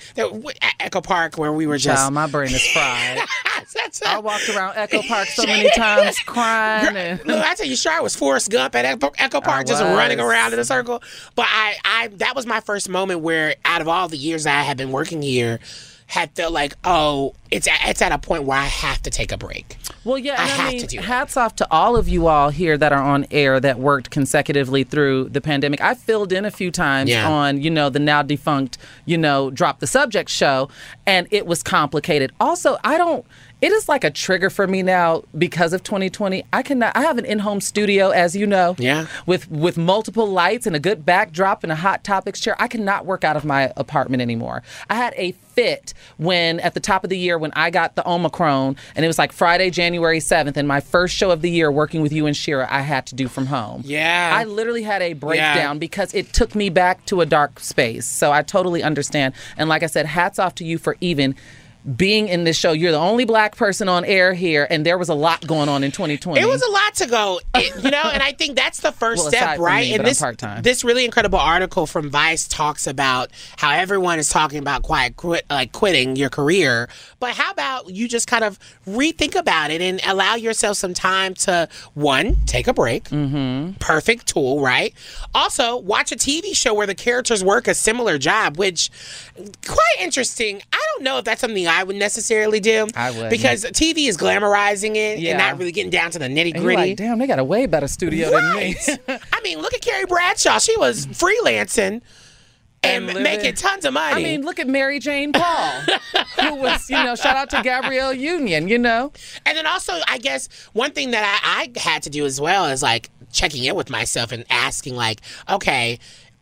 at Echo Park where we were just... Child, my brain is fried. I walked around Echo Park so many times crying. Look, I tell you, Shar was Forrest Gump at Echo Park, just running around in a circle. But that was my first moment where, out of all the years I had been working here, had felt like, oh, it's at a point where I have to take a break. Well, yeah, I have to do hats off to all of you all here that are on air that worked consecutively through the pandemic. I filled in a few times on, the now defunct, Drop the Subject show, and it was complicated. Also, it is like a trigger for me now because of 2020. I have an in-home studio, as you know, with multiple lights and a good backdrop and a Hot Topics chair. I cannot work out of my apartment anymore. I had a fit when, at the top of the year, when I got the Omicron, and it was like Friday, January 7th, and my first show of the year working with you and Shira, I had to do from home. Yeah. I literally had a breakdown because it took me back to a dark space. So I totally understand. And like I said, hats off to you for even being in this show. You're the only black person on air here, and there was a lot going on in 2020. It was a lot to go, and I think that's the first step, right? Me, and this really incredible article from Vice talks about how everyone is talking about quitting your career, but how about you just kind of rethink about it and allow yourself some time to, one, take a break. Mm-hmm. Perfect tool, right? Also, watch a TV show where the characters work a similar job, which, quite interesting. I don't know if that's something I would necessarily do. I would. Because TV is glamorizing it and not really getting down to the nitty gritty. Like, damn, they got a way better studio than me. I mean, look at Carrie Bradshaw. She was freelancing and making tons of money. I mean, look at Mary Jane Paul, who was, shout out to Gabrielle Union, And then also, I guess, one thing that I had to do as well is like checking in with myself and asking like, okay,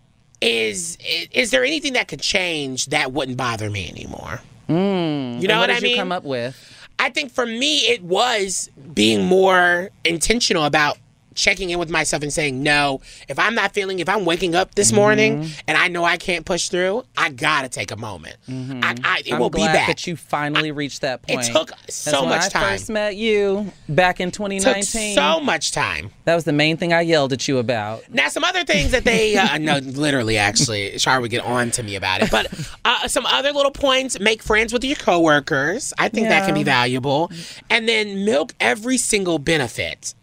is there anything that could change that wouldn't bother me anymore? You know what I mean? What did you come up with? I think for me, it was being more intentional about checking in with myself and saying, no, if I'm waking up this morning and I know I can't push through, I gotta take a moment. It will be back. I'm glad that you finally reached that point. It took so much time. When I first met you back in 2019. It took so much time. That was the main thing I yelled at you about. Now, some other things that they, no, literally, actually, Shar would get on to me about it. But some other little points, make friends with your coworkers. I think that can be valuable. And then milk every single benefit.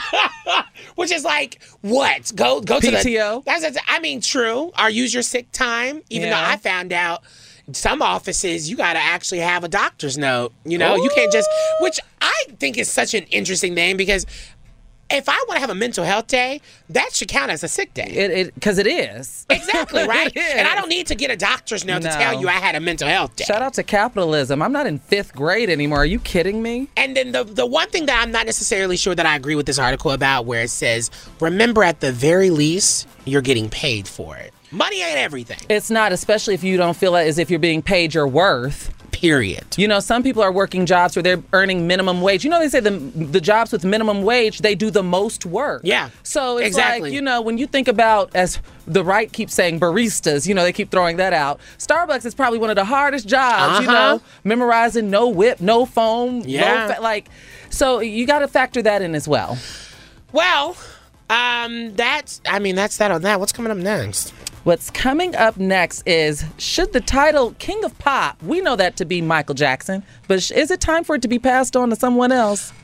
Which is like, what? Go to PTO? True. Or use your sick time. Even though I found out some offices, you got to actually have a doctor's note. You can't just, which I think is such an interesting thing because if I want to have a mental health day, that should count as a sick day. Because it is. Exactly, right? And I don't need to get a doctor's note to tell you I had a mental health day. Shout out to capitalism. I'm not in 5th grade anymore. Are you kidding me? And then the one thing that I'm not necessarily sure that I agree with this article about, where it says, remember at the very least, you're getting paid for it. Money ain't everything. It's not, especially if you don't feel as if you're being paid your worth. Period. Some people are working jobs where they're earning minimum wage. They say the jobs with minimum wage, they do the most work. Yeah. So it's like, when you think about, as the right keeps saying, baristas, they keep throwing that out. Starbucks is probably one of the hardest jobs, memorizing no whip, no foam. So you got to factor that in as well. Well, that's that on that. What's coming up next? What's coming up next is, should the title King of Pop, we know that to be Michael Jackson, but is it time for it to be passed on to someone else?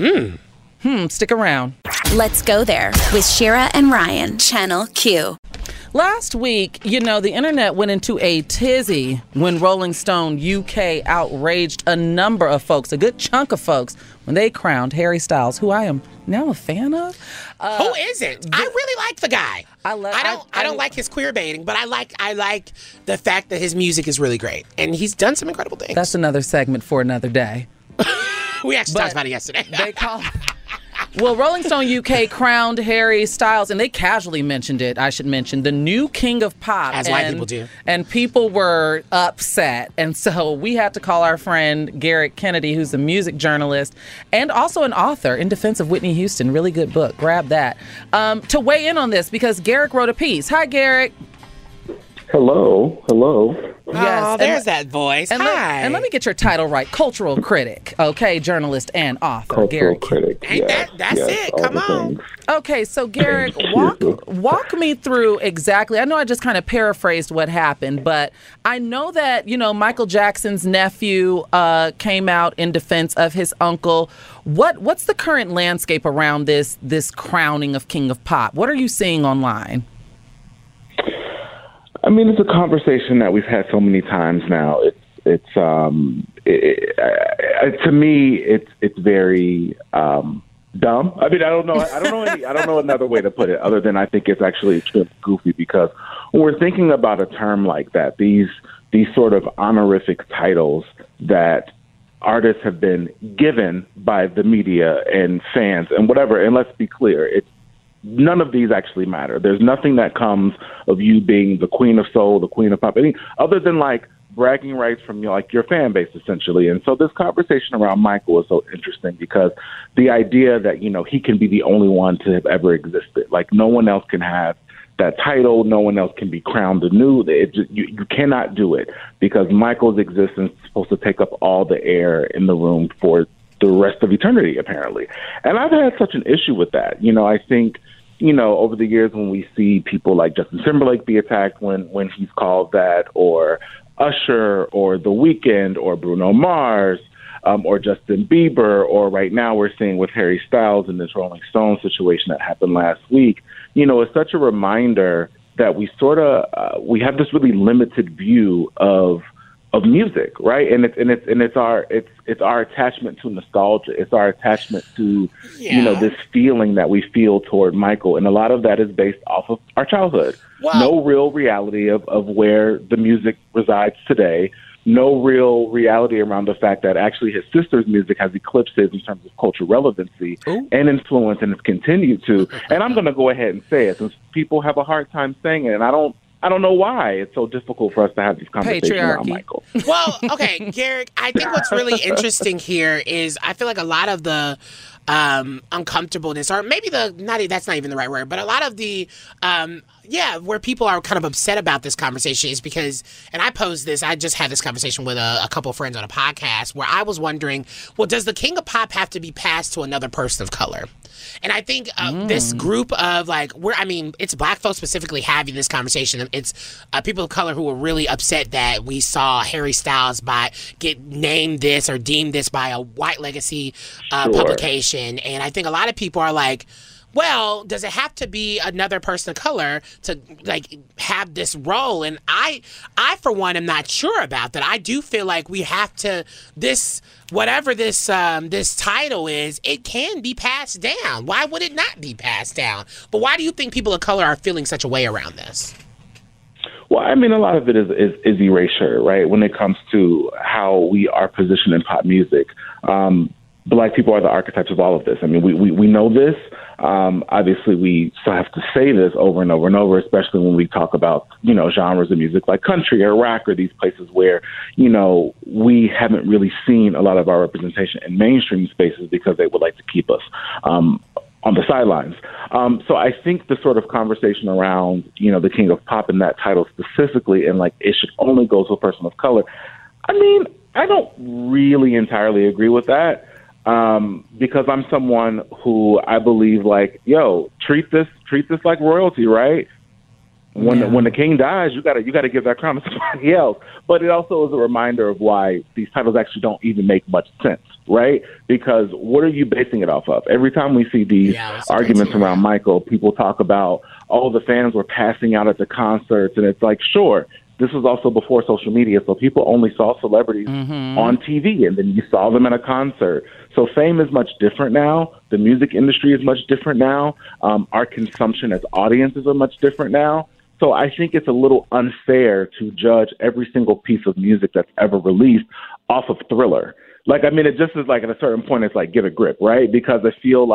Stick around. Let's go there with Shira and Ryan, Channel Q. Last week, the internet went into a tizzy when Rolling Stone UK outraged a number of folks, a good chunk of folks, when they crowned Harry Styles, who I am now a fan of. Who isn't? I really like the guy. I don't like his queer baiting, but I like the fact that his music is really great, and he's done some incredible things. That's another segment for another day. We actually talked about it yesterday. Well, Rolling Stone UK crowned Harry Styles, and they casually mentioned it, I should mention, the new King of Pop. As white people do. And people were upset. And so we had to call our friend Garrett Kennedy, who's a music journalist and also an author in defense of Whitney Houston. Really good book. Grab that. To weigh in on this, because Garrett wrote a piece. Hi, Garrett. Hello. Yes, oh, there's that voice. Hi. And let me get your title right. Cultural critic, okay? Journalist and author. Cultural Garrick. critic. Ain't that's it. Come on. Okay, so Garrick, walk me through exactly. I know I just kind of paraphrased what happened, but I know that, Michael Jackson's nephew came out in defense of his uncle. What's the current landscape around this crowning of King of Pop? What are you seeing online? I mean, it's a conversation that we've had so many times now. To me, it's very dumb. I mean, I don't know another way to put it other than I think it's actually extremely goofy, because when we're thinking about a term like that, these sort of honorific titles that artists have been given by the media and fans and whatever, and let's be clear, none of these actually matter. There's nothing that comes of you being the queen of soul, the queen of pop, other than like bragging rights from your fan base, essentially. And so this conversation around Michael is so interesting because the idea that, he can be the only one to have ever existed, like no one else can have that title, no one else can be crowned anew. You cannot do it because Michael's existence is supposed to take up all the air in the room for the rest of eternity, apparently. And I've had such an issue with that. I think, over the years when we see people like Justin Timberlake be attacked when he's called that, or Usher, or The Weeknd, or Bruno Mars, or Justin Bieber, or right now we're seeing with Harry Styles in this Rolling Stones situation that happened last week, it's such a reminder that we we have this really limited view of music, right? And it's our attachment to nostalgia. It's our attachment to this feeling that we feel toward Michael, and a lot of that is based off of our childhood. Wow. No real reality of where the music resides today. No real reality around the fact that actually his sister's music has eclipsed his in terms of cultural relevancy and influence, and it's continued to. And I'm going to go ahead and say it, since people have a hard time saying it, and I don't know why it's so difficult for us to have this conversation around Michael. Well, okay, Garrick, I think what's really interesting here is I feel like a lot of the uncomfortableness, or maybe that's not even the right word, but a lot of the where people are kind of upset about this conversation is because, and I just had this conversation with a couple of friends on a podcast where I was wondering, well, does the King of Pop have to be passed to another person of color? And I think this group of it's Black folks specifically having this conversation. It's people of color who were really upset that we saw Harry Styles get named this or deemed this by a white legacy publication. And I think a lot of people are like, well, does it have to be another person of color to have this role? And I for one am not sure about that. I do feel like we have to whatever this title is, it can be passed down. Why would it not be passed down? But why do you think people of color are feeling such a way around this? Well, I mean, a lot of it is erasure, right? When it comes to how we are positioned in pop music. Black people are the archetypes of all of this. I mean, we know this. Obviously, we still have to say this over and over and over, especially when we talk about, genres of music like country or rock or these places where, we haven't really seen a lot of our representation in mainstream spaces because they would like to keep us on the sidelines. So I think the sort of conversation around, the King of Pop and that title specifically, and it should only go to a person of color. I mean, I don't really entirely agree with that. Because I'm someone who I believe treat this like royalty, right? When the king dies, you gotta give that crown to somebody else. But it also is a reminder of why these titles actually don't even make much sense, right? Because what are you basing it off of? Every time we see these arguments around Michael, people talk about, the fans were passing out at the concerts, and it's like, sure. This was also before social media, so people only saw celebrities on TV, and then you saw them at a concert. So fame is much different now. The music industry is much different now. Our consumption as audiences are much different now. So I think it's a little unfair to judge every single piece of music that's ever released off of Thriller. It just is at a certain point, it's get a grip, right? Because I feel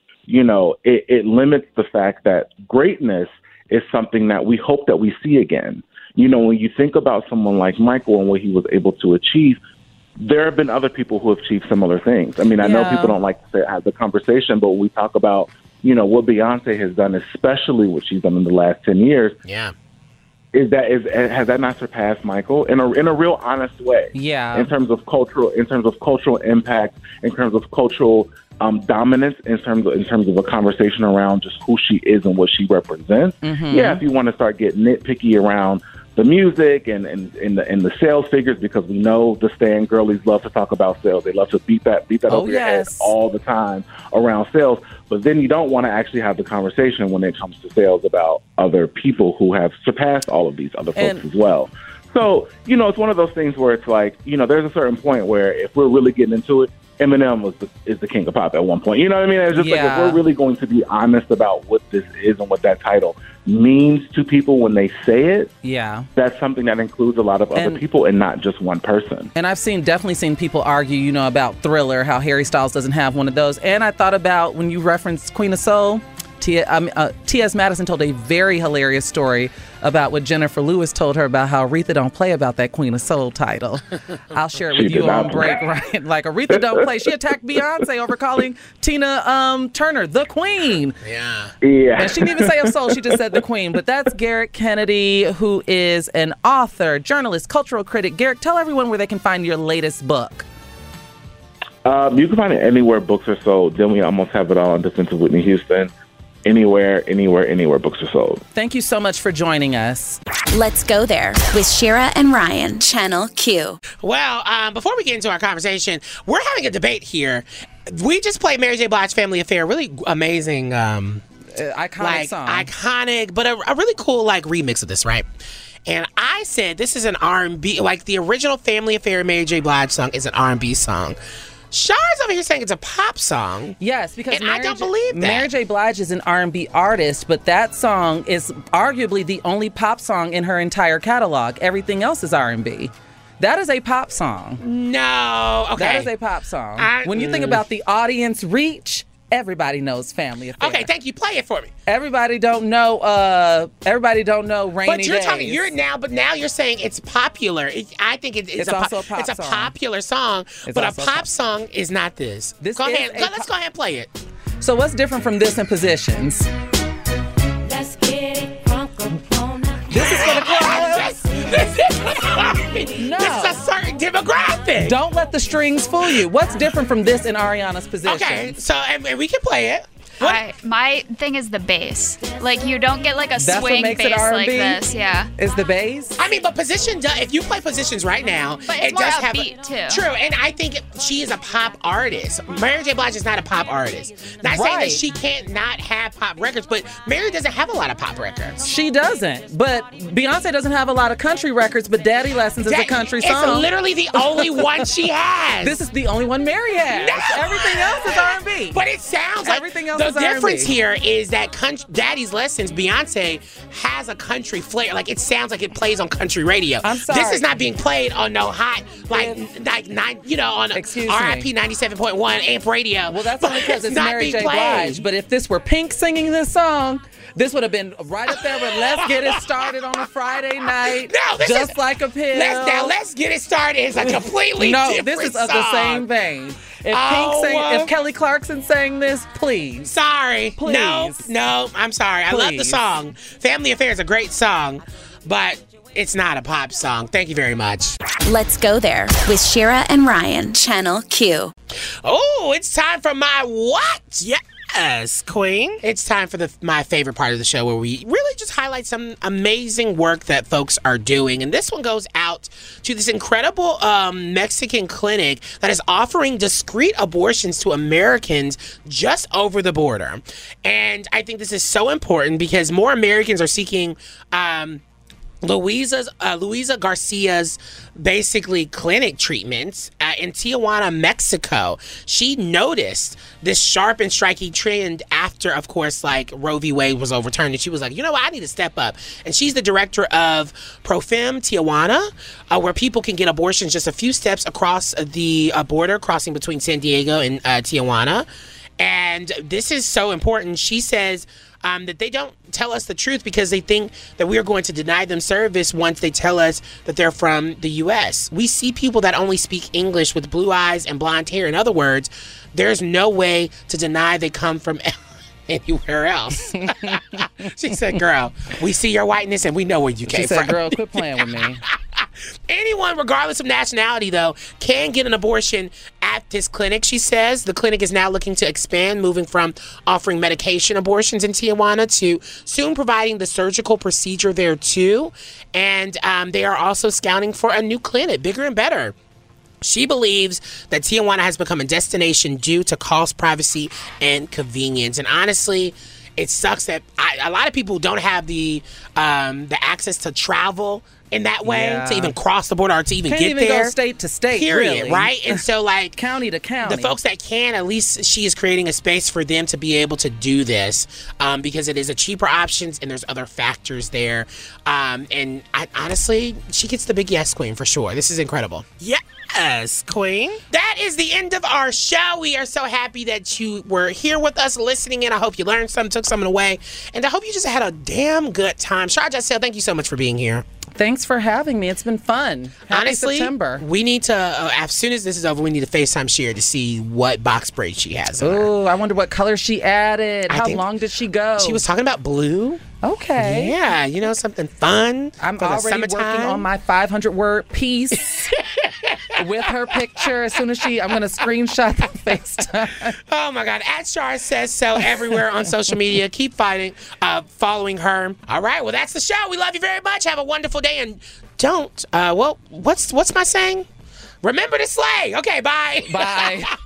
it limits the fact that greatness is something that we hope that we see again. When you think about someone like Michael and what he was able to achieve, there have been other people who have achieved similar things. I mean, I know people don't like to have the conversation, but when we talk about, what Beyonce has done, especially what she's done in the last 10 years, has that not surpassed Michael in a real honest way? Yeah. In terms of cultural impact, in terms of cultural dominance, in terms of a conversation around just who she is and what she represents. Mm-hmm. Yeah, if you want to start getting nitpicky around the music and the sales figures, because we know the Stan girlies love to talk about sales. They love to beat that over your head all the time around sales. But then you don't want to actually have the conversation when it comes to sales about other people who have surpassed all of these other folks as well. So, it's one of those things where it's like, there's a certain point where if we're really getting into it, Eminem is the king of pop at one point. You know what I mean? It's just like, if we're really going to be honest about what this is and what that title means to people when they say it, that's something that includes a lot of other people and not just one person. And I've definitely seen people argue, about Thriller, how Harry Styles doesn't have one of those. And I thought about when you referenced Queen of Soul, T.S. Madison told a very hilarious story about what Jennifer Lewis told her about how Aretha don't play about that Queen of Soul title. I'll share it with you on break, right? Like, Aretha don't play. She attacked Beyonce over calling Tina Turner the Queen. Yeah. And she didn't even say of soul. She just said the Queen. But that's Garrett Kennedy, who is an author, journalist, cultural critic. Garrett, tell everyone where they can find your latest book. You can find it anywhere books are sold. Then we almost have it all on Defensive Whitney Houston. Anywhere books are sold. Thank you so much for joining us. Let's go there with Shira and Ryan, Channel Q. Well, before we get into our conversation, we're having a debate here. We just played Mary J. Blige Family Affair, really amazing, iconic song. Iconic, but a really cool remix of this, right? And I said this is an R&B, the original Family Affair Mary J. Blige song is an R&B song. Shar's over here saying it's a pop song. Yes, because I don't believe that. Mary J. Blige is an R&B artist, but that song is arguably the only pop song in her entire catalog. Everything else is R&B. That is a pop song. No, okay. That is a pop song. When you think about the audience reach, everybody knows Family Affair. Okay, thank you. Play it for me. Everybody don't know Rainy Days. But now you're saying it's popular. I think it's also a pop it's a song. Popular song, but a pop song is not this. Let's go ahead and play it. So what's different from this in Positions? Let's get it crunk on. This is for the club. This is a certain demographic. Don't let the strings fool you. What's different from this in Ariana's Position? Okay, so and we can play it. My thing is the bass. You don't get a That's swing what makes bass it R&B? like this. Yeah. Is the bass? I mean, but Position, if you play Positions right now, but it's it more does upbeat, have too. True, and I think she is a pop artist. Mary J. Blige is not a pop artist. Not saying that she can't not have pop records, but Mary doesn't have a lot of pop records. She doesn't. But Beyonce doesn't have a lot of country records, but Daddy Lessons is a country song. It's literally the only one she has. This is the only one Mary has. No! Everything else is R&B. But it sounds like everything else the is R&B. difference here is that Daddy's Lessons, Beyonce has a country flair. It sounds like it plays on country radio. I'm sorry. This is not being played on no hot, on RIP 97.1 AMP radio. Well, that's only because it's Mary J. Blige. But if this were Pink singing this song, this would have been right up there with Let's Get It Started on a Friday night. No, this just is, like a pill. Let's Get It Started is a completely different this is of song. the same vein. If Kelly Clarkson sang this, please. Sorry. Please. No, I'm sorry. Please. I love the song. Family Affair is a great song, but it's not a pop song. Thank you very much. Let's go there with Shira and Ryan, Channel Q. Oh, it's time for my what? Yes, Queen. It's time for my favorite part of the show where we really just highlight some amazing work that folks are doing. And this one goes out to this incredible Mexican clinic that is offering discreet abortions to Americans just over the border. And I think this is so important because more Americans are seeking Luisa Garcia's basically clinic treatments in Tijuana, Mexico. She noticed this sharp and striking trend after, of course, Roe v. Wade was overturned. And she was like, you know what, I need to step up. And she's the director of Profem Tijuana, where people can get abortions just a few steps across the border, crossing between San Diego and Tijuana. And this is so important. She says that they don't tell us the truth because they think that we are going to deny them service once they tell us that they're from the U.S. We see people that only speak English with blue eyes and blonde hair. In other words, there's no way to deny they come from anywhere else. She said, girl, we see your whiteness and we know where you came from. She said, girl, quit playing with me. Anyone, regardless of nationality, though, can get an abortion at this clinic. She says the clinic is now looking to expand, moving from offering medication abortions in Tijuana to soon providing the surgical procedure there, too. And they are also scouting for a new clinic, bigger and better. She believes that Tijuana has become a destination due to cost, privacy, and convenience. And honestly, it sucks that a lot of people don't have the access to travel in that way, to even cross the border or to even Can't get even there. Go state to state, period, really. right? And so, like, county to county. The folks that can, at least she is creating a space for them to be able to do this because it is a cheaper option and there's other factors there. And honestly, she gets the big yes, queen, for sure. This is incredible. Yes, queen. That is the end of our show. We are so happy that you were here with us listening in. I hope you learned something, took something away, and I hope you just had a damn good time. Shar Jossell, thank you so much for being here. Thanks for having me. It's been fun. Happy Honestly, September. We need to, as soon as this is over, we need to FaceTime Cher to see what box braid she has on her. Oh, I wonder what color she added. How long did she go? She was talking about blue. Okay. Yeah, you know, something fun. I'm for the already summertime. working on my 500-word piece with her picture. As soon as I'm going to screenshot the FaceTime. Oh, my God. At Shar Says So everywhere on social media. Keep following her. All right. Well, that's the show. We love you very much. Have a wonderful day. And don't, what's my saying? Remember to slay. Okay, bye. Bye.